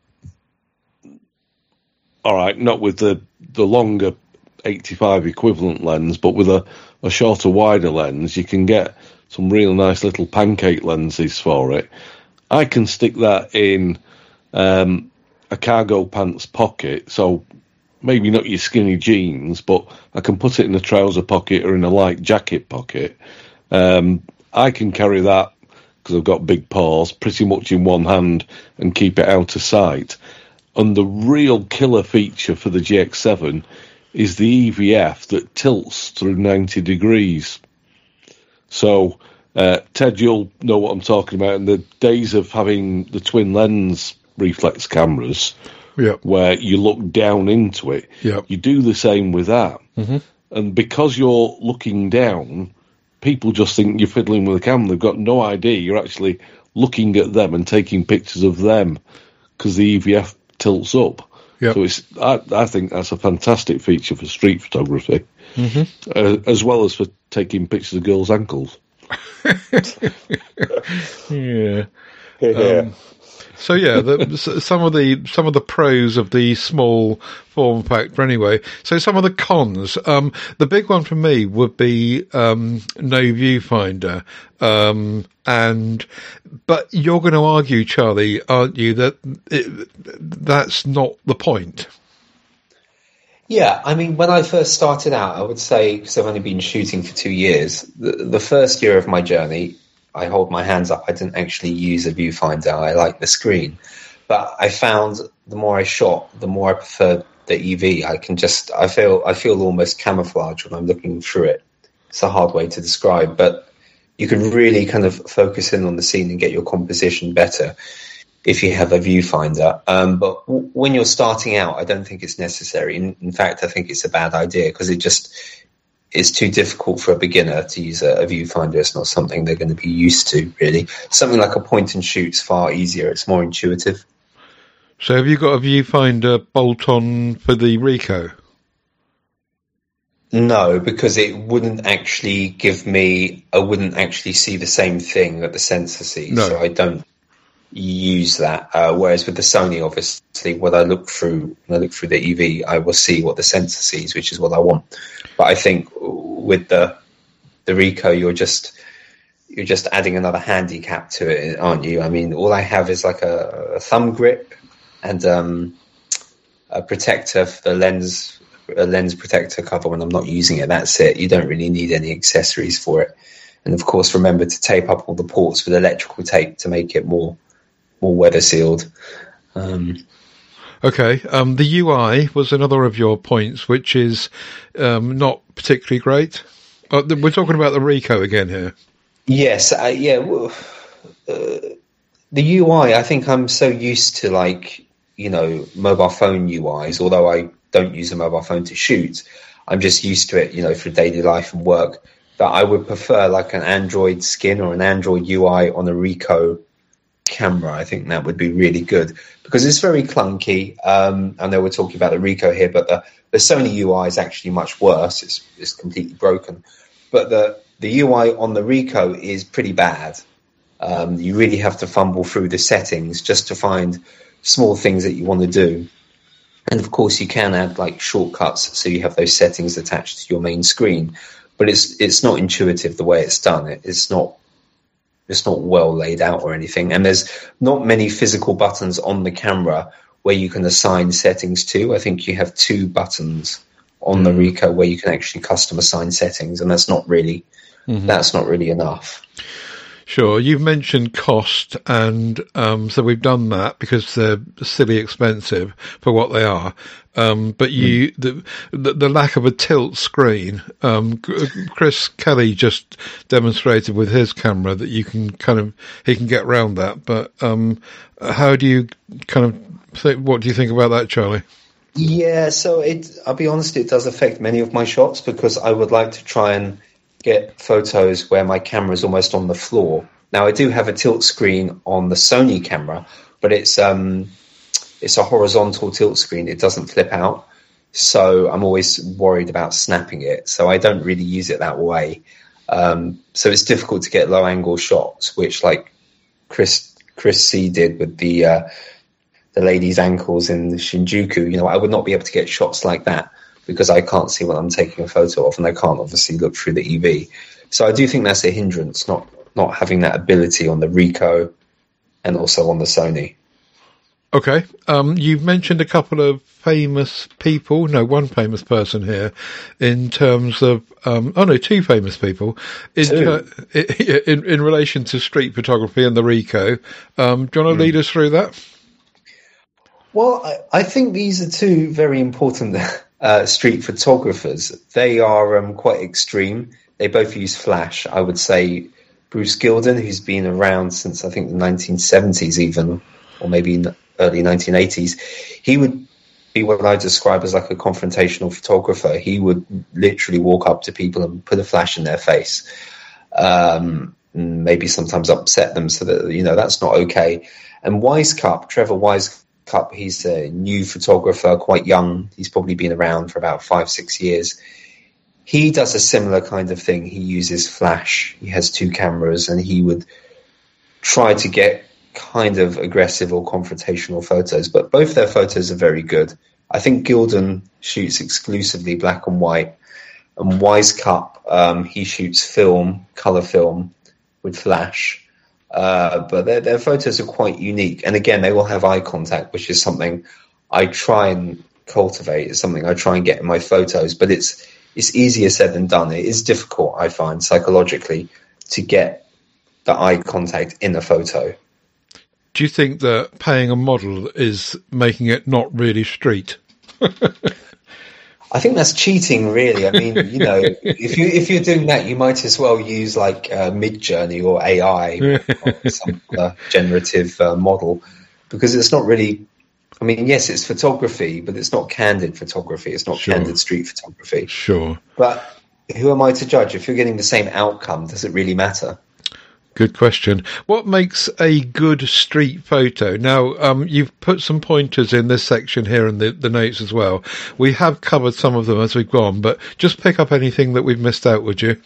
all right, not with the, the longer eighty-five equivalent lens, but with a, a shorter, wider lens, you can get some real nice little pancake lenses for it. I can stick that in um, a cargo pants pocket, so maybe not your skinny jeans, but I can put it in a trouser pocket or in a light jacket pocket. Um, I can carry that, because I've got big paws, pretty much in one hand and keep it out of sight. And the real killer feature for the G X seven is the E V F that tilts through ninety degrees. So, uh, Ted, you'll know what I'm talking about. In the days of having the twin lens reflex cameras, yep. where you look down into it, yep. you do the same with that. Mm-hmm. And because you're looking down, people just think you're fiddling with the camera. They've got no idea you're actually looking at them and taking pictures of them, because the E V F tilts up. Yep. So it's, I, I think that's a fantastic feature for street photography, mm-hmm. uh, as well as for taking pictures of girls' ankles. Yeah. Yeah. Um, so yeah, the, s- some of the some of the pros of the small form factor anyway. So some of the cons. Um, the big one for me would be um, no viewfinder. Um, and but you're going to argue, Charlie, aren't you, that it, that's not the point? Yeah, I mean, when I first started out, I would say, because I've only been shooting for two years, the, the first year of my journey, I hold my hands up. I didn't actually use a viewfinder. I like the screen. But I found the more I shot, the more I preferred the E V. I can just, I feel, I feel almost camouflage when I'm looking through it. It's a hard way to describe, but you can really kind of focus in on the scene and get your composition better if you have a viewfinder. Um, but w- when you're starting out, I don't think it's necessary. In, in fact, I think it's a bad idea because it just is too difficult for a beginner to use a, a viewfinder. It's not something they're going to be used to, really. Something like a point and shoot's far easier. It's more intuitive. So have you got a viewfinder bolt-on for the Ricoh? No, because it wouldn't actually give me, I wouldn't actually see the same thing that the sensor sees. No. So I don't use that. Uh, whereas with the Sony, obviously, when I look through, when I look through the E V, I will see what the sensor sees, which is what I want. But I think with the the Ricoh, you're just you're just adding another handicap to it, aren't you? I mean, all I have is like a, a thumb grip and um, a protector for the lens, a lens protector cover when I'm not using it. That's it. You don't really need any accessories for it. And of course, remember to tape up all the ports with electrical tape to make it more more weather sealed. Um, Okay, um, the U I was another of your points, which is um, not particularly great. Uh, we're talking about the Ricoh again here. yes, uh, yeah. Well, uh, the U I, I think I'm so used to, like, you know, mobile phone U Is, although I don't use a mobile phone to shoot. I'm just used to it, you know, for daily life and work, that I would prefer like an Android skin or an Android U I on a Ricoh camera. I think that would be really good because it's very clunky. Um, I know we're talking about the Ricoh here, but the, the Sony U I is actually much worse. It's, it's completely broken. But the, the U I on the Ricoh is pretty bad. Um, you really have to fumble through the settings just to find small things that you want to do. And of course, you can add like shortcuts so you have those settings attached to your main screen. But it's it's not intuitive the way it's done. It, it's not it's not well laid out or anything. And there's not many physical buttons on the camera where you can assign settings to. I think you have two buttons on the Ricoh where you can actually custom assign settings, and that's not really mm-hmm. that's not really enough. Sure. You've mentioned cost, and um, so we've done that because they're silly expensive for what they are. Um, but you, the, the the lack of a tilt screen. Um, Chris Kelly just demonstrated with his camera that you can kind of he can get around that. But um, how do you kind of think? What do you think about that, Charlie? Yeah. So it. I'll be honest. It does affect many of my shots because I would like to try and get photos where my camera is almost on the floor. Now I do have a tilt screen on the Sony camera, but it's um it's a horizontal tilt screen. It doesn't flip out, so I'm always worried about snapping it. So I don't really use it that way. Um, so it's difficult to get low angle shots, which like Chris Chris C did with the uh, the lady's ankles in the Shinjuku. You know, I would not be able to get shots like that because I can't see what I'm taking a photo of, and I can't obviously look through the E V. So I do think that's a hindrance, not not having that ability on the Ricoh and also on the Sony. Okay. Um, you've mentioned a couple of famous people, no, one famous person here, in terms of, um, oh no, two famous people, in, ter- in, in relation to street photography and the Ricoh. Um, do you want to mm. lead us through that? Well, I, I think these are two very important uh, street photographers. They are um, quite extreme. They both use flash. I would say Bruce Gilden, who's been around since I think the nineteen seventies even, or maybe in the early nineteen eighties, he would be what I describe as like a confrontational photographer. He would literally walk up to people and put a flash in their face, um, maybe sometimes upset them so that, you know, that's not okay. And Wisecup, Trevor Wisecup, he's a new photographer, quite young. He's probably been around for about five, six years. He does a similar kind of thing. He uses flash. He has two cameras, and he would try to get kind of aggressive or confrontational photos, but both their photos are very good. I think Gildan shoots exclusively black and white, and Wisecup, um, he shoots film, color film with flash. Uh, but their, their photos are quite unique. And again, they will have eye contact, which is something I try and cultivate. It's something I try and get in my photos, but it's, it's easier said than done. It is difficult, I find, psychologically, to get the eye contact in a photo. Do you think that paying a model is making it not really street? I think that's cheating, really. I mean, you know, if you if you're doing that, you might as well use like uh, Midjourney or A I or some uh, generative uh, model, because it's not really. I mean, yes, it's photography, but it's not candid photography. It's not Sure. candid street photography. Sure. But who am I to judge? If you're getting the same outcome, does it really matter? Good question. What makes a good street photo? Now, um, you've put some pointers in this section here in the, the notes as well. We have covered some of them as we've gone, but just pick up anything that we've missed out, would you?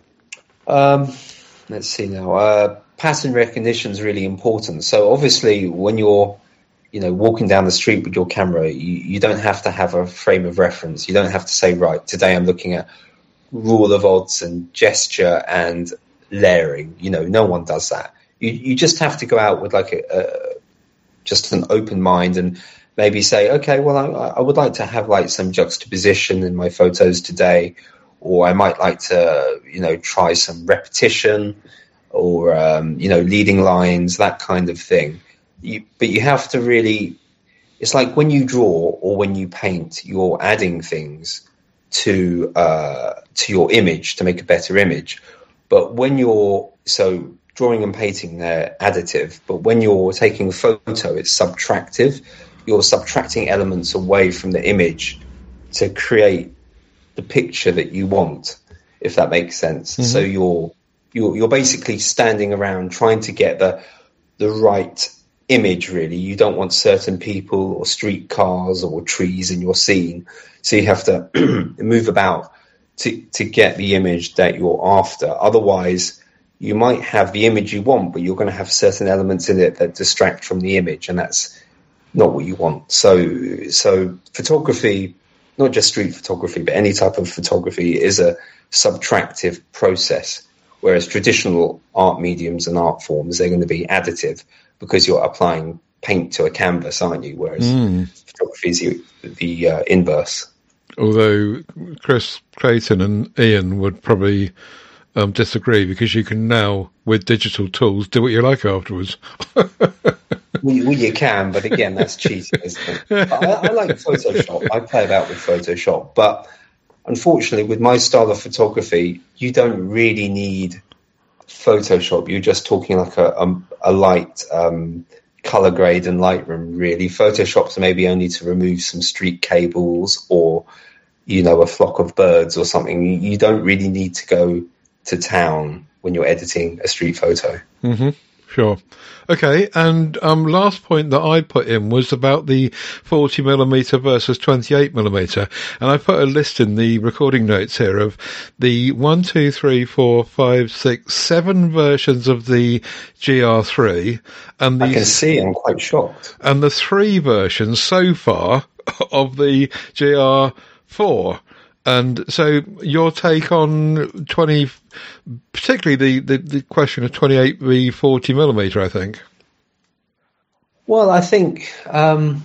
Um, let's see now. Uh, pattern recognition is really important. So obviously, when you're, you know, walking down the street with your camera, you, you don't have to have a frame of reference. You don't have to say, right, today I'm looking at rule of odds and gesture and layering. You know, no one does that. You you just have to go out with like a, a just an open mind and maybe say, okay, well, I, I would like to have like some juxtaposition in my photos today, or I might like to, you know, try some repetition or um, you know, leading lines, that kind of thing. You, but you have to really. It's like when you draw or when you paint, you're adding things to uh, to your image to make a better image. But when you're, so drawing and painting, they're additive, but when you're taking a photo, it's subtractive. You're subtracting elements away from the image to create the picture that you want, if that makes sense. Mm-hmm. So you're, you're, you're basically standing around trying to get the, the right image, really. You don't want certain people or street cars or trees in your scene. So you have to move about to to get the image that you're after. Otherwise, you might have the image you want, but you're going to have certain elements in it that distract from the image, and that's not what you want. So, so photography, not just street photography, but any type of photography, is a subtractive process, whereas traditional art mediums and art forms, they're going to be additive because you're applying paint to a canvas, aren't you? Whereas mm. photography is the, the uh, inverse. Although Chris Creighton and Ian would probably um, disagree, because you can now, with digital tools, do what you like afterwards. well, well, you can, but again, that's cheating, isn't it? I, I like Photoshop. I play about with Photoshop, but unfortunately, with my style of photography, you don't really need Photoshop. You're just talking like a, a, a light um, color grade and Lightroom, really. Photoshop's maybe only to remove some street cables or, you know, a flock of birds or something. You don't really need to go to town when you're editing a street photo. Mm-hmm. Sure. Okay, and um, last point that I put in was about the forty millimeter versus twenty-eight millimeter, and I put a list in the recording notes here of the one, two, three, four, five, six, seven versions of the G R three, and the I can see. I'm quite shocked. And the three versions so far of the G R four. And so your take on twenty, particularly the, the, the question of twenty-eight v forty millimeter, I think. Well, I think um,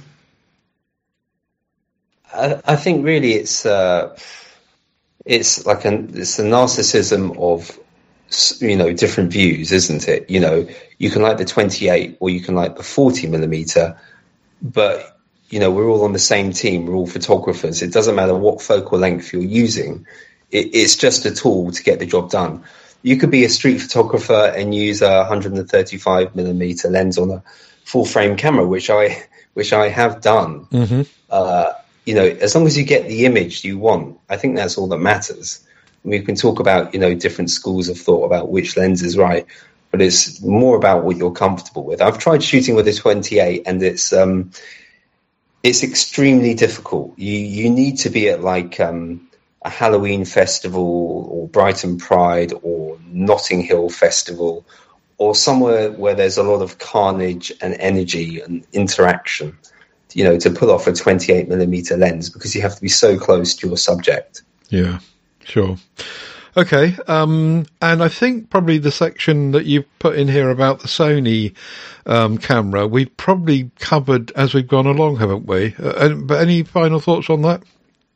I, I think really it's uh, it's like an it's a narcissism of, you know, different views, isn't it? You know, you can like the twenty-eight or you can like the forty millimeter, but you know, we're all on the same team. We're all photographers. It doesn't matter what focal length you're using. It, it's just a tool to get the job done. You could be a street photographer and use a one thirty-five millimeter lens on a full frame camera, which I which I have done. Mm-hmm. Uh, you know, as long as you get the image you want, I think that's all that matters. We can talk about, you know, different schools of thought about which lens is right, but it's more about what you're comfortable with. I've tried shooting with a twenty-eight, and it's um, it's extremely difficult. You you need to be at like um, a Halloween festival or Brighton Pride or Notting Hill Festival or somewhere where there's a lot of carnage and energy and interaction, you know, to pull off a twenty-eight millimeter lens, because you have to be so close to your subject. Yeah, sure. Okay, um, and I think probably the section that you put in here about the Sony um, camera, we've probably covered as we've gone along, haven't we? Uh, but any final thoughts on that?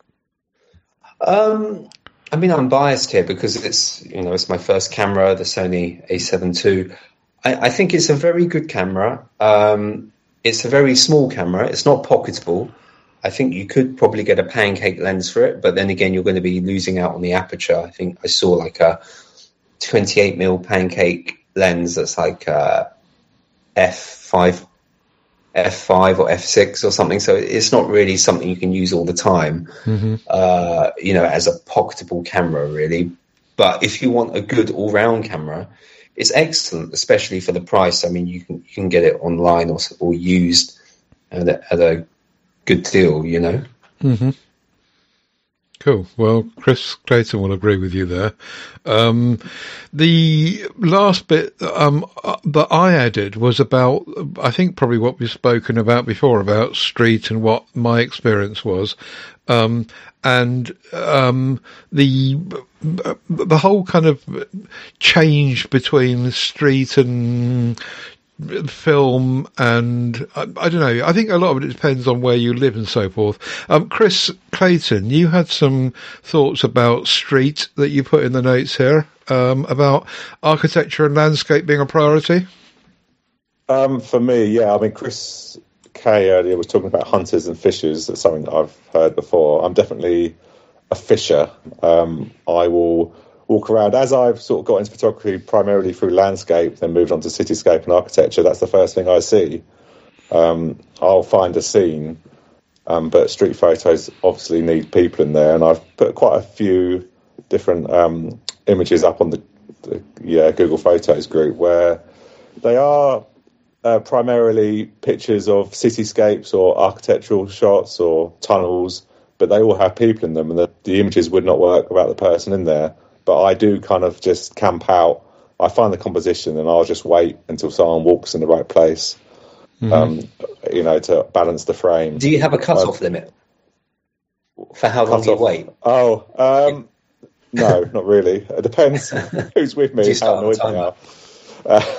Um, I mean, I'm biased here because it's, you know, it's my first camera, the Sony A seven two. I, I think it's a very good camera. Um, it's a very small camera. It's not pocketable. I think you could probably get a pancake lens for it, but then again, you're going to be losing out on the aperture. I think I saw like a twenty-eight mil pancake lens that's like uh, f five, f five or f six or something. So it's not really something you can use all the time, mm-hmm. uh, you know, as a pocketable camera, really. But if you want a good all-round camera, it's excellent, especially for the price. I mean, you can you can get it online or or used at a, at a good deal, you know. Mm-hmm. Cool. Well, Chris Clayton will agree with you there. Um, the last bit um, that I added was about, I think probably what we've spoken about before, about street and what my experience was. Um, and um, the the whole kind of change between street and film, and I, I don't know, I think a lot of it depends on where you live and so forth. Um, Chris Clayton, you had some thoughts about street that you put in the notes here, um, about architecture and landscape being a priority. Um, for me, yeah, I mean, Chris Kay earlier was talking about hunters and fishers. That's something that I've heard before. I'm definitely a fisher. Um, I will walk around, as I've sort of got into photography primarily through landscape, then moved on to cityscape and architecture. That's the first thing I see. Um, I'll find a scene, um, but street photos obviously need people in there, and I've put quite a few different um, images up on the, the yeah Google Photos group where they are uh, primarily pictures of cityscapes or architectural shots or tunnels, but they all have people in them, and the, the images would not work without the person in there. But I do kind of just camp out. I find the composition, and I'll just wait until someone walks in the right place, mm-hmm. um, you know, to balance the frame. Do you have a cut-off uh, limit for how long you wait? Oh, um, no, not really. It depends who's with me, how annoyed they are. Uh,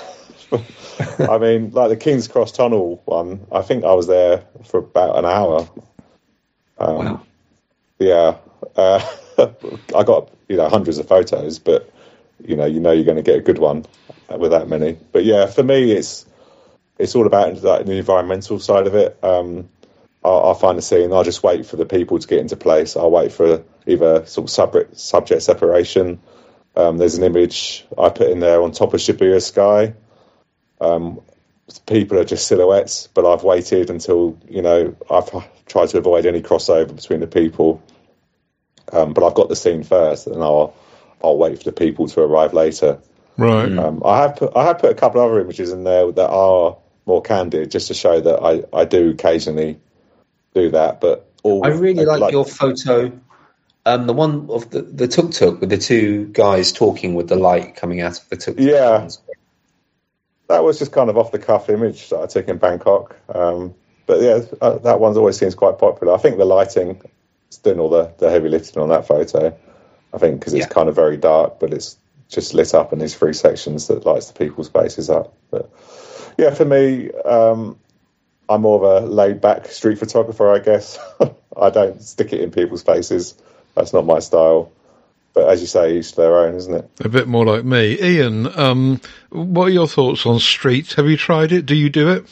I mean, like the King's Cross Tunnel one, I think I was there for about an hour. Um, wow. Yeah. Uh, I got, you know, hundreds of photos, but you know, you know, you're going to get a good one with that many. But yeah, for me, it's it's all about like, the environmental side of it. Um, I'll, I'll find a scene. I'll just wait for the people to get into place. I'll wait for either sort of subject subject separation. Um, there's an image I put in there on top of Shibuya Sky. Um, people are just silhouettes, but I've waited until, you know, I've tried to avoid any crossover between the people. Um, but I've got the scene first, and I'll I'll wait for the people to arrive later. Right. Um, I have put I have put a couple of other images in there that are more candid, just to show that I, I do occasionally do that. But all, I really like, like your photo, um, the one of the the tuk tuk with the two guys talking with the light coming out of the tuk tuk. Yeah, that was just kind of off the cuff image that I took in Bangkok. Um, but yeah, uh, that one always seems quite popular. I think the lighting. Doing all the, the heavy lifting on that photo, I think, because it's yeah. kind of very dark, but it's just lit up in these three sections that lights the people's faces up. But yeah, for me, um, I'm more of a laid-back street photographer, I guess. I don't stick it in people's faces. That's not my style. But as you say, each to their own, isn't it? A bit more like me. Ian, um, what are your thoughts on street? Have you tried it? Do you do it?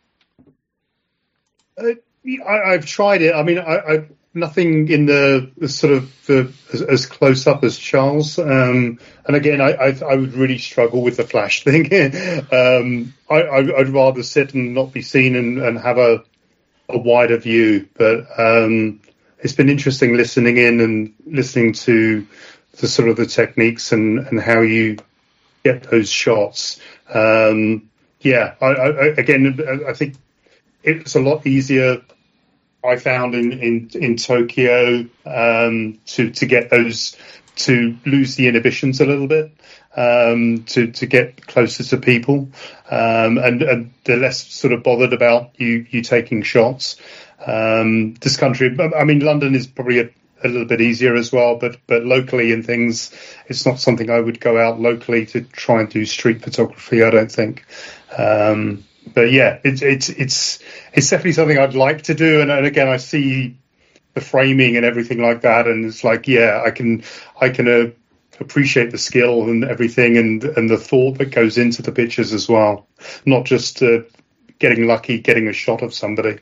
Uh, I, I've tried it. I mean, I... I nothing in the, the sort of the, as, as close up as Charles. Um, and again, I, I, I would really struggle with the flash thing. um, I, I, I'd rather sit and not be seen and, and have a, a wider view. But um, it's been interesting listening in and listening to the sort of the techniques and, and how you get those shots. Um, yeah, I, I, again, I think it's a lot easier. I found in, in, in Tokyo um, to to get those to lose the inhibitions a little bit. um, to to get closer to people, um, and, and they're less sort of bothered about you you taking shots. Um, this country, I mean, London is probably a, a little bit easier as well, but but locally and things, it's not something I would go out locally to try and do street photography, I don't think. Um, but yeah, it's it's it's it's definitely something I'd like to do, and, and again, I see the framing and everything like that, and it's like, yeah, I can I can uh, appreciate the skill and everything, and and the thought that goes into the pictures as well, not just uh, getting lucky, getting a shot of somebody.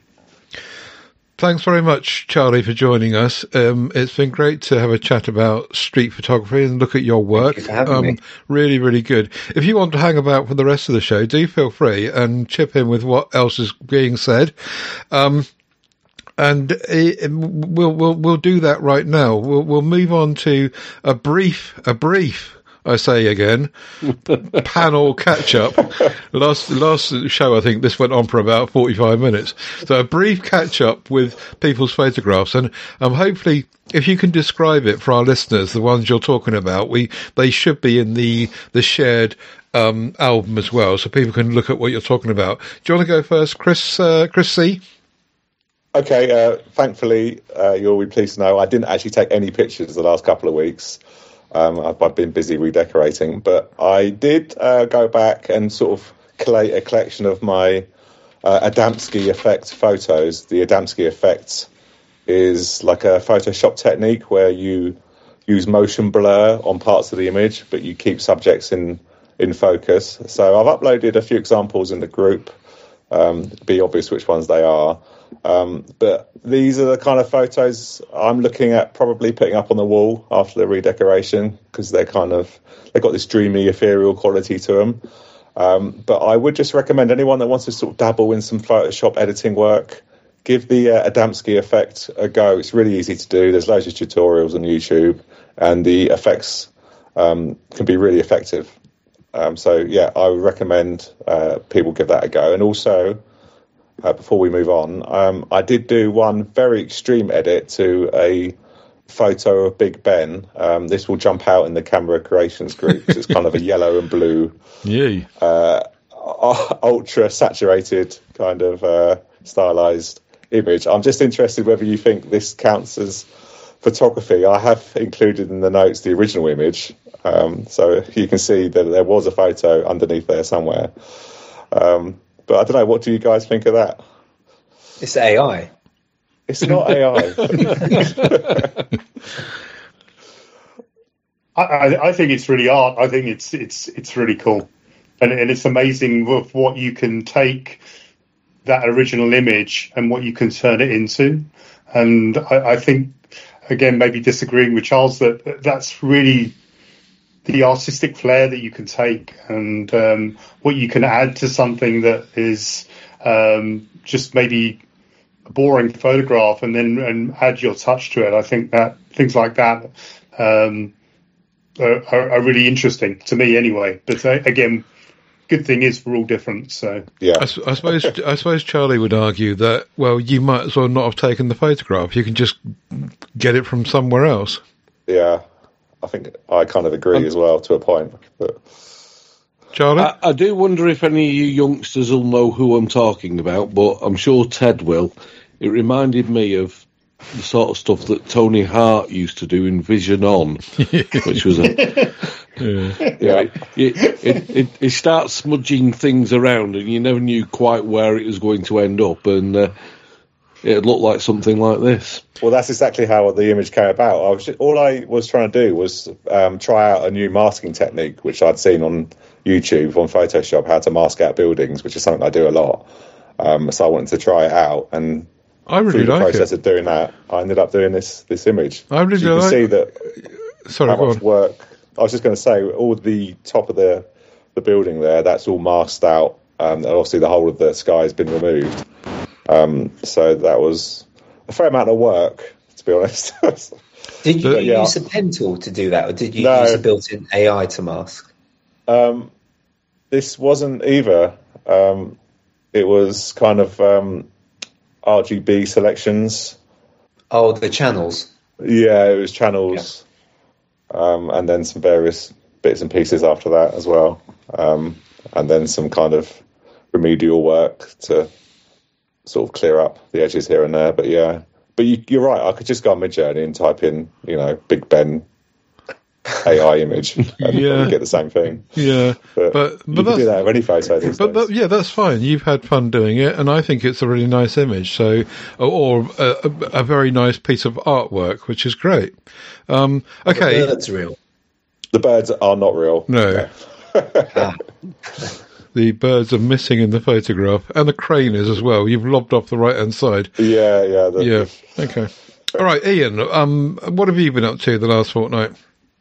Thanks very much, Charlie, for joining us. Um, it's been great to have a chat about street photography and look at your work. Thank you for having um, me. Really, really good. If you want to hang about for the rest of the show, do feel free and chip in with what else is being said. Um, and uh, we'll we'll we'll do that right now. We'll we'll move on to a brief a brief. I say again, panel catch up. Last last show, I think this went on for about forty-five minutes. So a brief catch up with people's photographs, and um, hopefully, if you can describe it for our listeners, the ones you're talking about, we they should be in the the shared um, album as well, so people can look at what you're talking about. Do you want to go first, Chris? Uh, Chris C. Okay. Uh, thankfully, uh, you'll be pleased to know I didn't actually take any pictures the last couple of weeks. Um, I've, I've been busy redecorating, but I did uh, go back and sort of collate a collection of my uh, Adamski effect photos. The Adamski effect is like a Photoshop technique where you use motion blur on parts of the image, but you keep subjects in, in focus. So I've uploaded a few examples in the group. Um, be obvious which ones they are. Um, but these are the kind of photos I'm looking at probably putting up on the wall after the redecoration, because they're kind of, they've got this dreamy, ethereal quality to them. Um, but I would just recommend anyone that wants to sort of dabble in some Photoshop editing work, give the uh, Adamski effect a go. It's really easy to do. There's loads of tutorials on YouTube, and the effects um, can be really effective. Um, so, yeah, I would recommend uh, people give that a go. And also, uh, before we move on, um, I did do one very extreme edit to a photo of Big Ben. Um, this will jump out in the Camera Creations group. It's kind of a yellow and blue, Yay. uh, ultra saturated kind of uh, stylized image. I'm just interested whether you think this counts as photography. I have included in the notes the original image, um, so you can see that there was a photo underneath there somewhere. Um, but I don't know, what do you guys think of that? It's A I. It's not A I. I, I, I think it's really art. I think it's it's it's really cool, and and it's amazing with what you can take that original image and what you can turn it into. And I, I think, again, maybe disagreeing with Charles, that that's really the artistic flair that you can take, and um, what you can add to something that is um, just maybe a boring photograph, and then and add your touch to it. I think that things like that um, are, are really interesting to me, anyway. But uh, again, good thing is we're all different. So Yeah, I, s- I suppose I suppose Charlie would argue that, well, you might as well not have taken the photograph. You can just get it from somewhere else. yeah. I think I kind of agree as well to a point. But Charlie? I, I do wonder if any of you youngsters will know who I'm talking about, but I'm sure Ted will. It reminded me of the sort of stuff that Tony Hart used to do in Vision On, which was a... yeah. Yeah, it, it, it, it starts smudging things around, and you never knew quite where it was going to end up, and uh, it looked like something like this. Well, that's exactly how the image came about. I was just, all I was trying to do was um, try out a new masking technique, which I'd seen on YouTube, on Photoshop, how to mask out buildings, which is something I do a lot. Um, so I wanted to try it out, and I really through the like process it. of doing that, I ended up doing this this image. I really so you can like see that Sorry, how go much on. work. I was just going to say, all the top of the the building there, that's all masked out. Um, and obviously, the whole of the sky has been removed. Um, so that was a fair amount of work, to be honest. Did you But, yeah. use a pen tool to do that, or did you No. use a built-in A I to mask? um, this wasn't either. Um, it was kind of um, R G B selections. Oh, the channels. Yeah, it was channels, um, and then some various bits and pieces after that as well, um, and then some kind of remedial work to sort of clear up the edges here and there. But yeah, but you, you're right. I could just go on Midjourney and type in, you know, Big Ben A I image and Yeah. get the same thing. Yeah, But, but you but can that's do that with any photo these But days. that, yeah, that's fine. You've had fun doing it, and I think it's a really nice image. So, or a, a, a very nice piece of artwork, which is great. Um, okay, That's real. The birds are not real. no, Ah. the birds are missing in the photograph, and the crane is as well. You've lobbed off the right hand side. Yeah, yeah. The, Yeah. Okay. All right, Ian. Um, what have you been up to the last fortnight?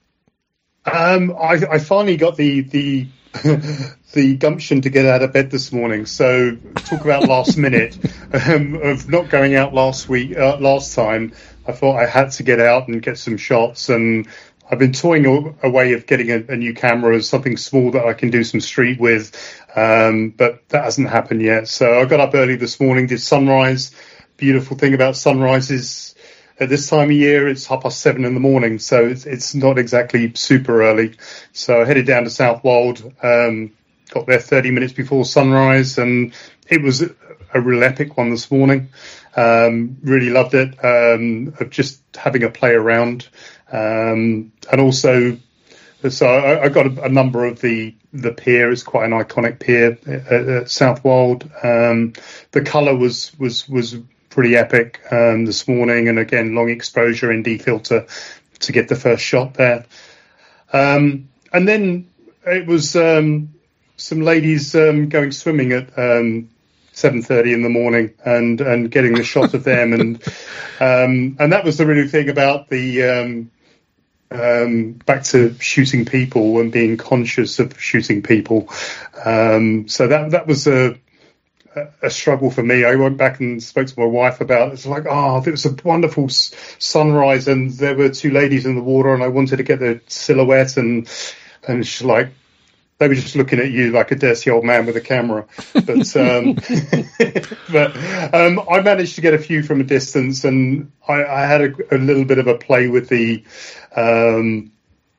Um, I, I finally got the the the gumption to get out of bed this morning. So talk about last minute um, of not going out last week, uh, last time. I thought I had to get out and get some shots, and I've been toying a, a way of getting a, a new camera, something small that I can do some street with, um, but that hasn't happened yet. So I got up early this morning, did sunrise. Beautiful thing about sunrises at this time of year, it's half past seven in the morning, so it's, it's not exactly super early. So I headed down to Southwold, um, got there thirty minutes before sunrise, and it was a, a real epic one this morning. Um, really loved it, um, of just having a play around. Um, and also, so I, I got a, a number of the, the pier. It's quite an iconic pier at, at Southwold. Um, the colour was, was, was pretty epic, um, this morning. And again, long exposure in D-filter to get the first shot there. Um, and then it was, um, some ladies, um, going swimming at, um, seven thirty in the morning and, and getting the shot of them. And, um, and that was the really thing about the, um, um, back to shooting people and being conscious of shooting people. Um, so that, that was a, a struggle for me. I went back and spoke to my wife about it. It's like, oh, it was a wonderful s- sunrise and there were two ladies in the water and I wanted to get the silhouette and, and she's like, they were just looking at you like a dirty old man with a camera. But, um, but, um, I managed to get a few from a distance and I, I had a, a little bit of a play with the, um,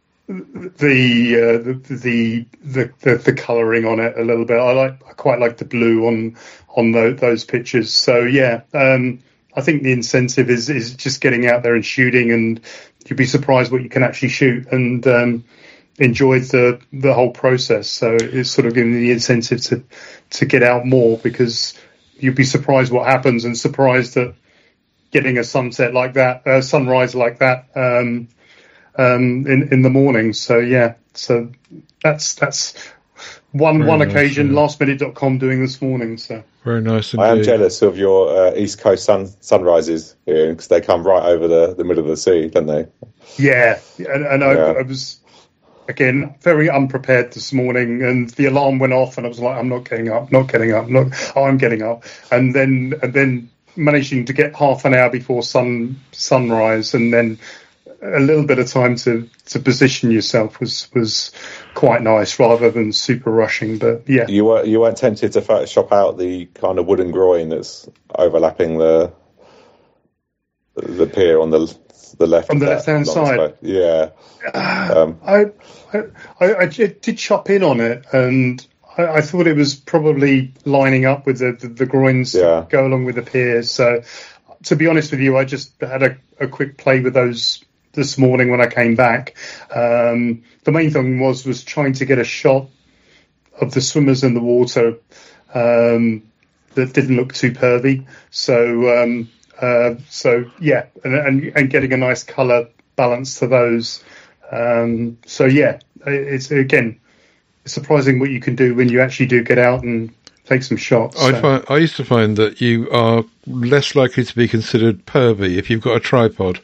the, uh, the, the, the, the, the colouring on it a little bit. I like, I quite like the blue on, on the, those pictures. So yeah, um, I think the incentive is, is just getting out there and shooting, and you'd be surprised what you can actually shoot, and, um, enjoyed the, the whole process. So it's sort of giving me the incentive to, to get out more, because you'd be surprised what happens, and surprised that getting a sunset like that, uh, sunrise like that, um, um, in, in the morning. So yeah, so that's, that's one, Very one nice, occasion, yeah. last minute dot com doing this morning. So Very nice indeed. I am jealous of your uh, East Coast sun, sunrises here, because they come right over the, the middle of the sea, don't they? yeah, and, and I, Yeah. I was, again, very unprepared this morning, and the alarm went off and I was like, I'm not getting up, not getting up, not, oh, I'm getting up. And then, and then managing to get half an hour before sun, sunrise, and then a little bit of time to, to position yourself was, was quite nice, rather than super rushing. But yeah. You were you weren't tempted to Photoshop out the kind of wooden groin that's overlapping the the pier on the the left On the of that left-hand long side? space? Yeah. Um, I, I, I did chop in on it, and I, I thought it was probably lining up with the, the, the groins Yeah. to go along with the piers. So, to be honest with you, I just had a, a quick play with those this morning when I came back. Um, the main thing was was trying to get a shot of the swimmers in the water um, that didn't look too pervy. So, um, uh, so yeah, and, and, and getting a nice colour balance to those. Um, so yeah, it's again it's surprising what you can do when you actually do get out and take some shots. I So. find, I used to find that you are less likely to be considered pervy if you've got a tripod.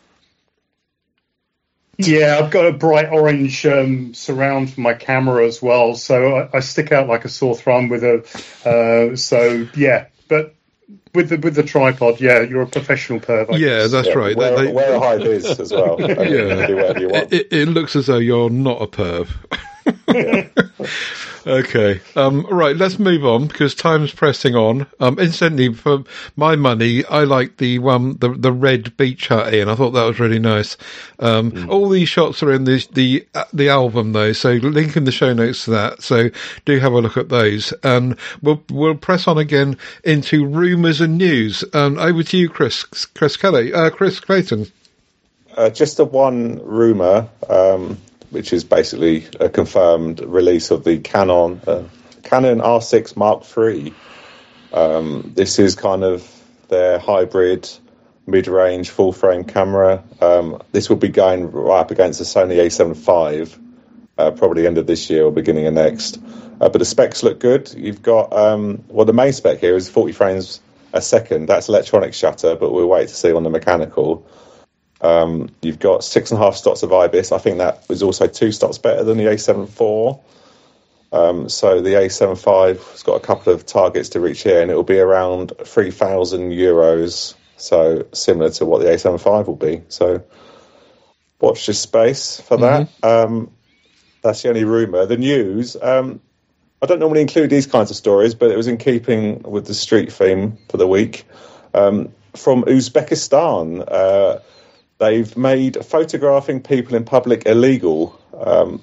Yeah, I've got a bright orange um, surround for my camera as well, so I, I stick out like a sore thumb with a. Uh, so yeah, but with the with the tripod, yeah, you're a professional perv. I Yeah, guess. that's yeah, right. Wear, They- they- wear a high vis as well. And Yeah. do whatever you want. It, it looks as though you're not a perv. Okay. Um, right, let's move on because time's pressing on. Um, incidentally, for my money, I like the um, the, the red beach hut, Ian. I thought that was really nice. Um, mm. All these shots are in the, the, uh, the album, though, so link in the show notes to that. So do have a look at those. And we'll, we'll press on again into rumours and news. Um, over to you, Chris, Chris Kelly, uh, Chris Clayton. Uh, just the one rumour, um, which is basically a confirmed release of the Canon uh, Canon R six Mark three. Um, this is kind of their hybrid mid-range full-frame camera. Um, this will be going right up against the Sony A seven five, uh, probably end of this year or beginning of next. Uh, but the specs look good. You've got, um, well, the main spec here is forty frames a second. That's electronic shutter, but we'll wait to see on the mechanical. Um, you've got six and a half stops of I B I S. I think that was also two stops better than the A seven four. Um, so the A seven five has got a couple of targets to reach here, and it will be around three thousand euros. So similar to what the A seven five will be. So watch this space for that. Mm-hmm. Um, that's the only rumour. The news, um, I don't normally include these kinds of stories, but it was in keeping with the street theme for the week. Um, from Uzbekistan, uh, they've made photographing people in public illegal. Um,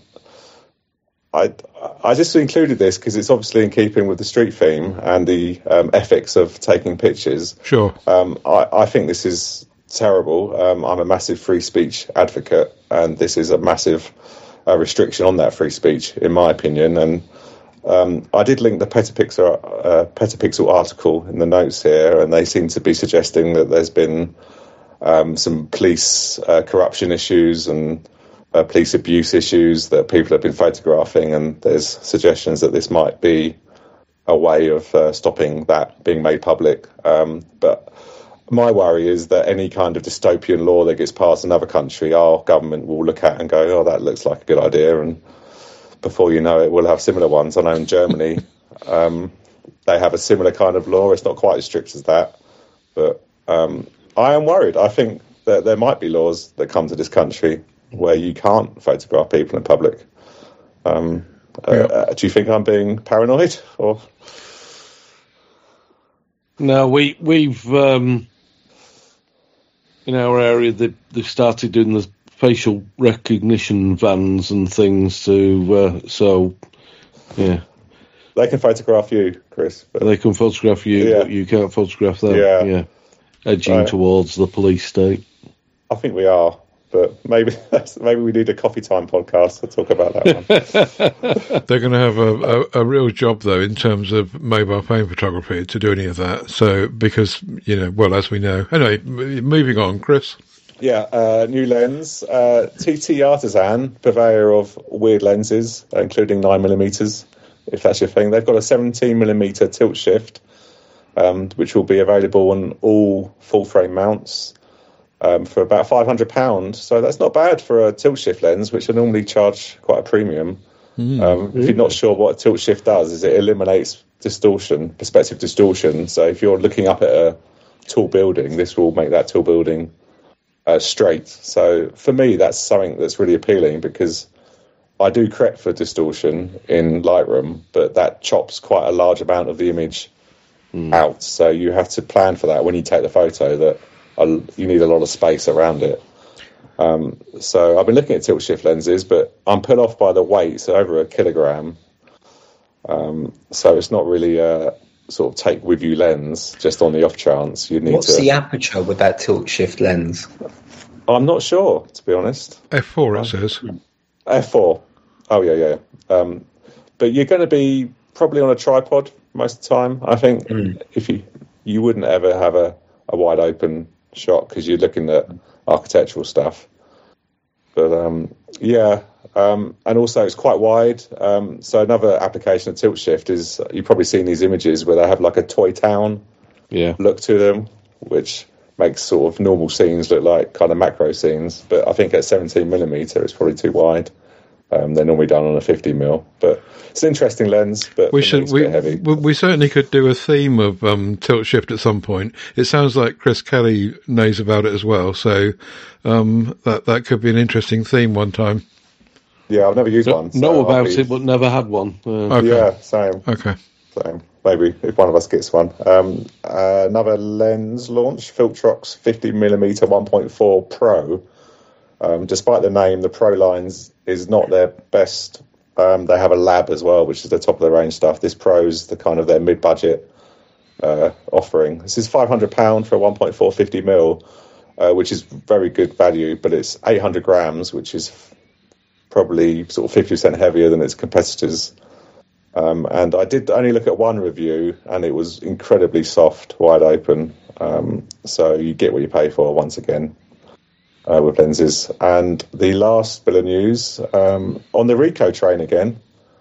I I just included this because it's obviously in keeping with the street theme and the um, ethics of taking pictures. Sure. Um, I, I think this is terrible. Um, I'm a massive free speech advocate, and this is a massive uh, restriction on that free speech, in my opinion. And um, I did link the Petapixel, uh, Petapixel article in the notes here, and they seem to be suggesting that there's been um, some police uh, corruption issues and Uh, police abuse issues that people have been photographing, and there's suggestions that this might be a way of uh, stopping that being made public. Um, but my worry is that any kind of dystopian law that gets passed in another country, our government will look at and go, oh, that looks like a good idea, and before you know it, we'll have similar ones. I know in Germany, um, they have a similar kind of law. It's not quite as strict as that, but um, I am worried. I think that there might be laws that come to this country where you can't photograph people in public. Um, yeah. uh, do you think I'm being paranoid? Or no, we we've um, in our area they, they've started doing the facial recognition vans and things to uh, so yeah. They can photograph you, Chris. But they can photograph you, yeah. But you can't photograph them. Yeah, yeah. Edging right. towards the police state. I think we are. But maybe that's, maybe we need a coffee time podcast to talk about that one. They're going to have a, a, a real job, though, in terms of mobile phone photography to do any of that. So, because, you know, well, as we know. Anyway, moving on, Chris. Yeah, uh, new lens. Uh, T T Artisan, purveyor of weird lenses, including nine millimeters, if that's your thing. They've got a seventeen millimeter tilt shift, um, which will be available on all full frame mounts. Um, for about five hundred pounds, so that's not bad for a tilt shift lens, which I normally charge quite a premium. Mm, um, really? If you're not sure what a tilt shift does, is it eliminates distortion, perspective distortion. So if you're looking up at a tall building, this will make that tall building uh, straight. So for me, that's something that's really appealing because I do correct for distortion in Lightroom, but that chops quite a large amount of the image mm. out. So you have to plan for that when you take the photo, that you need a lot of space around it. Um, so I've been looking at tilt shift lenses, but I'm put off by the weight, so over a kilogram. Um, so it's not really a sort of take with you lens, just on the off chance you need What's to. What's the aperture with that tilt shift lens? I'm not sure, to be honest. F four it says. F four. Oh yeah, yeah. Um, but you're going to be probably on a tripod most of the time. I think mm. if you you wouldn't ever have a, a wide open shot because you're looking at architectural stuff. But um, yeah, um, and also it's quite wide. Um, so another application of tilt shift is you've probably seen these images where they have like a toy town yeah. look to them, which makes sort of normal scenes look like kind of macro scenes. But I think at seventeen millimeter, it's probably too wide. Um, they're normally done on a fifty mil, but it's an interesting lens. But we should we, heavy. we certainly could do a theme of um, tilt shift at some point. It sounds like Chris Kelly knows about it as well, so um, that that could be an interesting theme one time. Yeah, I've never used Know, one. So know I'll about be- it, but never had one. Uh, Okay. Yeah, same. Okay. Same. Maybe if one of us gets one. Um, uh, another lens launch, Filtrox fifty millimeter one point four Pro. Um, despite the name, the Pro lines is not their best. Um, they have a lab as well, which is the top of the range stuff. This Pro's the kind of their mid-budget uh, offering. This is five hundred pounds for a one point four fifty mil, uh, which is very good value, but it's eight hundred grams, which is probably sort of fifty percent heavier than its competitors. Um, and I did only look at one review, and it was incredibly soft, wide open. Um, so you get what you pay for once again uh, with lenses. And the last bit of news, um, on the Ricoh train again,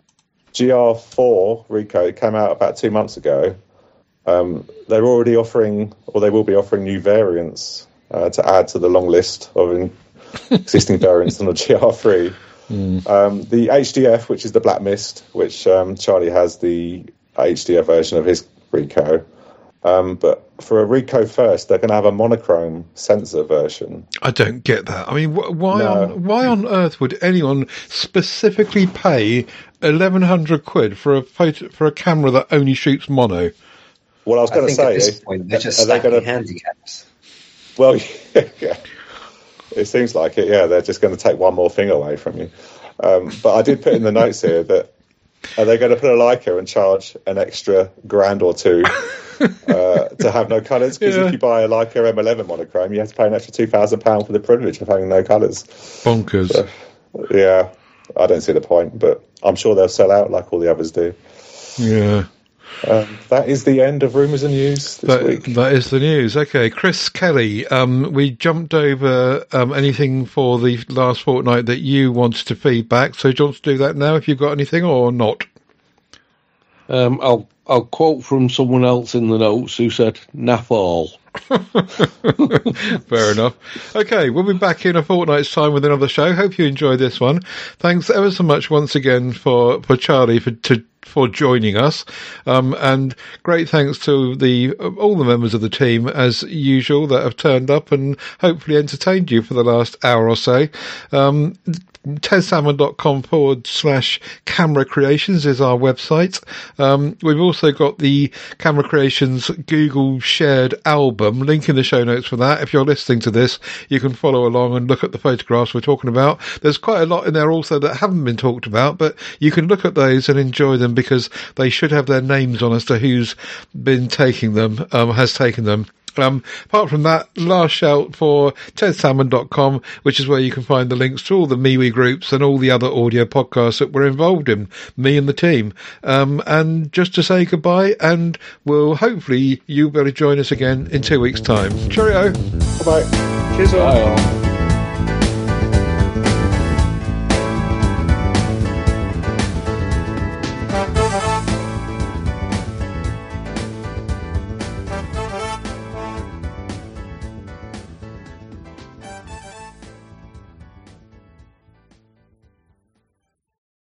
G R four Ricoh came out about two months ago. Um, they're already offering, or they will be offering new variants uh, to add to the long list of in- existing variants on the G R three. Mm. Um, the H D F, which is the Black Mist, which um, Charlie has the H D F version of his Ricoh. Um, but for a Ricoh first, they're going to have a monochrome sensor version. I don't get that. I mean, wh- why No. on why on earth would anyone specifically pay eleven hundred quid for a photo, for a camera that only shoots mono? Well, I was I going to think at say, this point they're just are they stacking gonna- handicaps. well, yeah, it seems like it. Yeah, they're just going to take one more thing away from you. Um, but I did put in the notes here that are they going to put a Leica and charge an extra grand or two uh, to have no colours? Because Yeah. if you buy a Leica M eleven monochrome, you have to pay an extra two thousand pounds for the privilege of having no colours. Bonkers. So, yeah, I don't see the point, but I'm sure they'll sell out like all the others do. Yeah. Um, that is the end of Rumours and News this That, week. that is the news. Okay, Chris Kelly, um, we jumped over um, anything for the last fortnight that you wanted to feedback. So do you want to do that now if you've got anything or not? um, I'll I'll quote from someone else in the notes who said, "Naff all." Fair enough. Okay, we'll be back in a fortnight's time with another show. Hope you enjoyed this one. Thanks ever so much once again for, for Charlie for to, for joining us, um, and great thanks to the all the members of the team as usual that have turned up and hopefully entertained you for the last hour or so. Um, tedsalmon.com forward slash camera creations is our website. Um, we've also got the Camera Creations Google shared album, link in the show notes for that. If you're listening to this, you can follow along and look at the photographs we're talking about. There's quite a lot in there also that haven't been talked about, but you can look at those and enjoy them because they should have their names on as to who's been taking them, um, has taken them. Um, apart from that, last shout for ted salmon dot com, which is where you can find the links to all the MeWe groups and all the other audio podcasts that we're involved in, me and the team. Um, and just to say goodbye, and we'll hopefully you'll be able to join us again in two weeks' time. Cheerio! Bye-bye. Cheers, all. Bye all.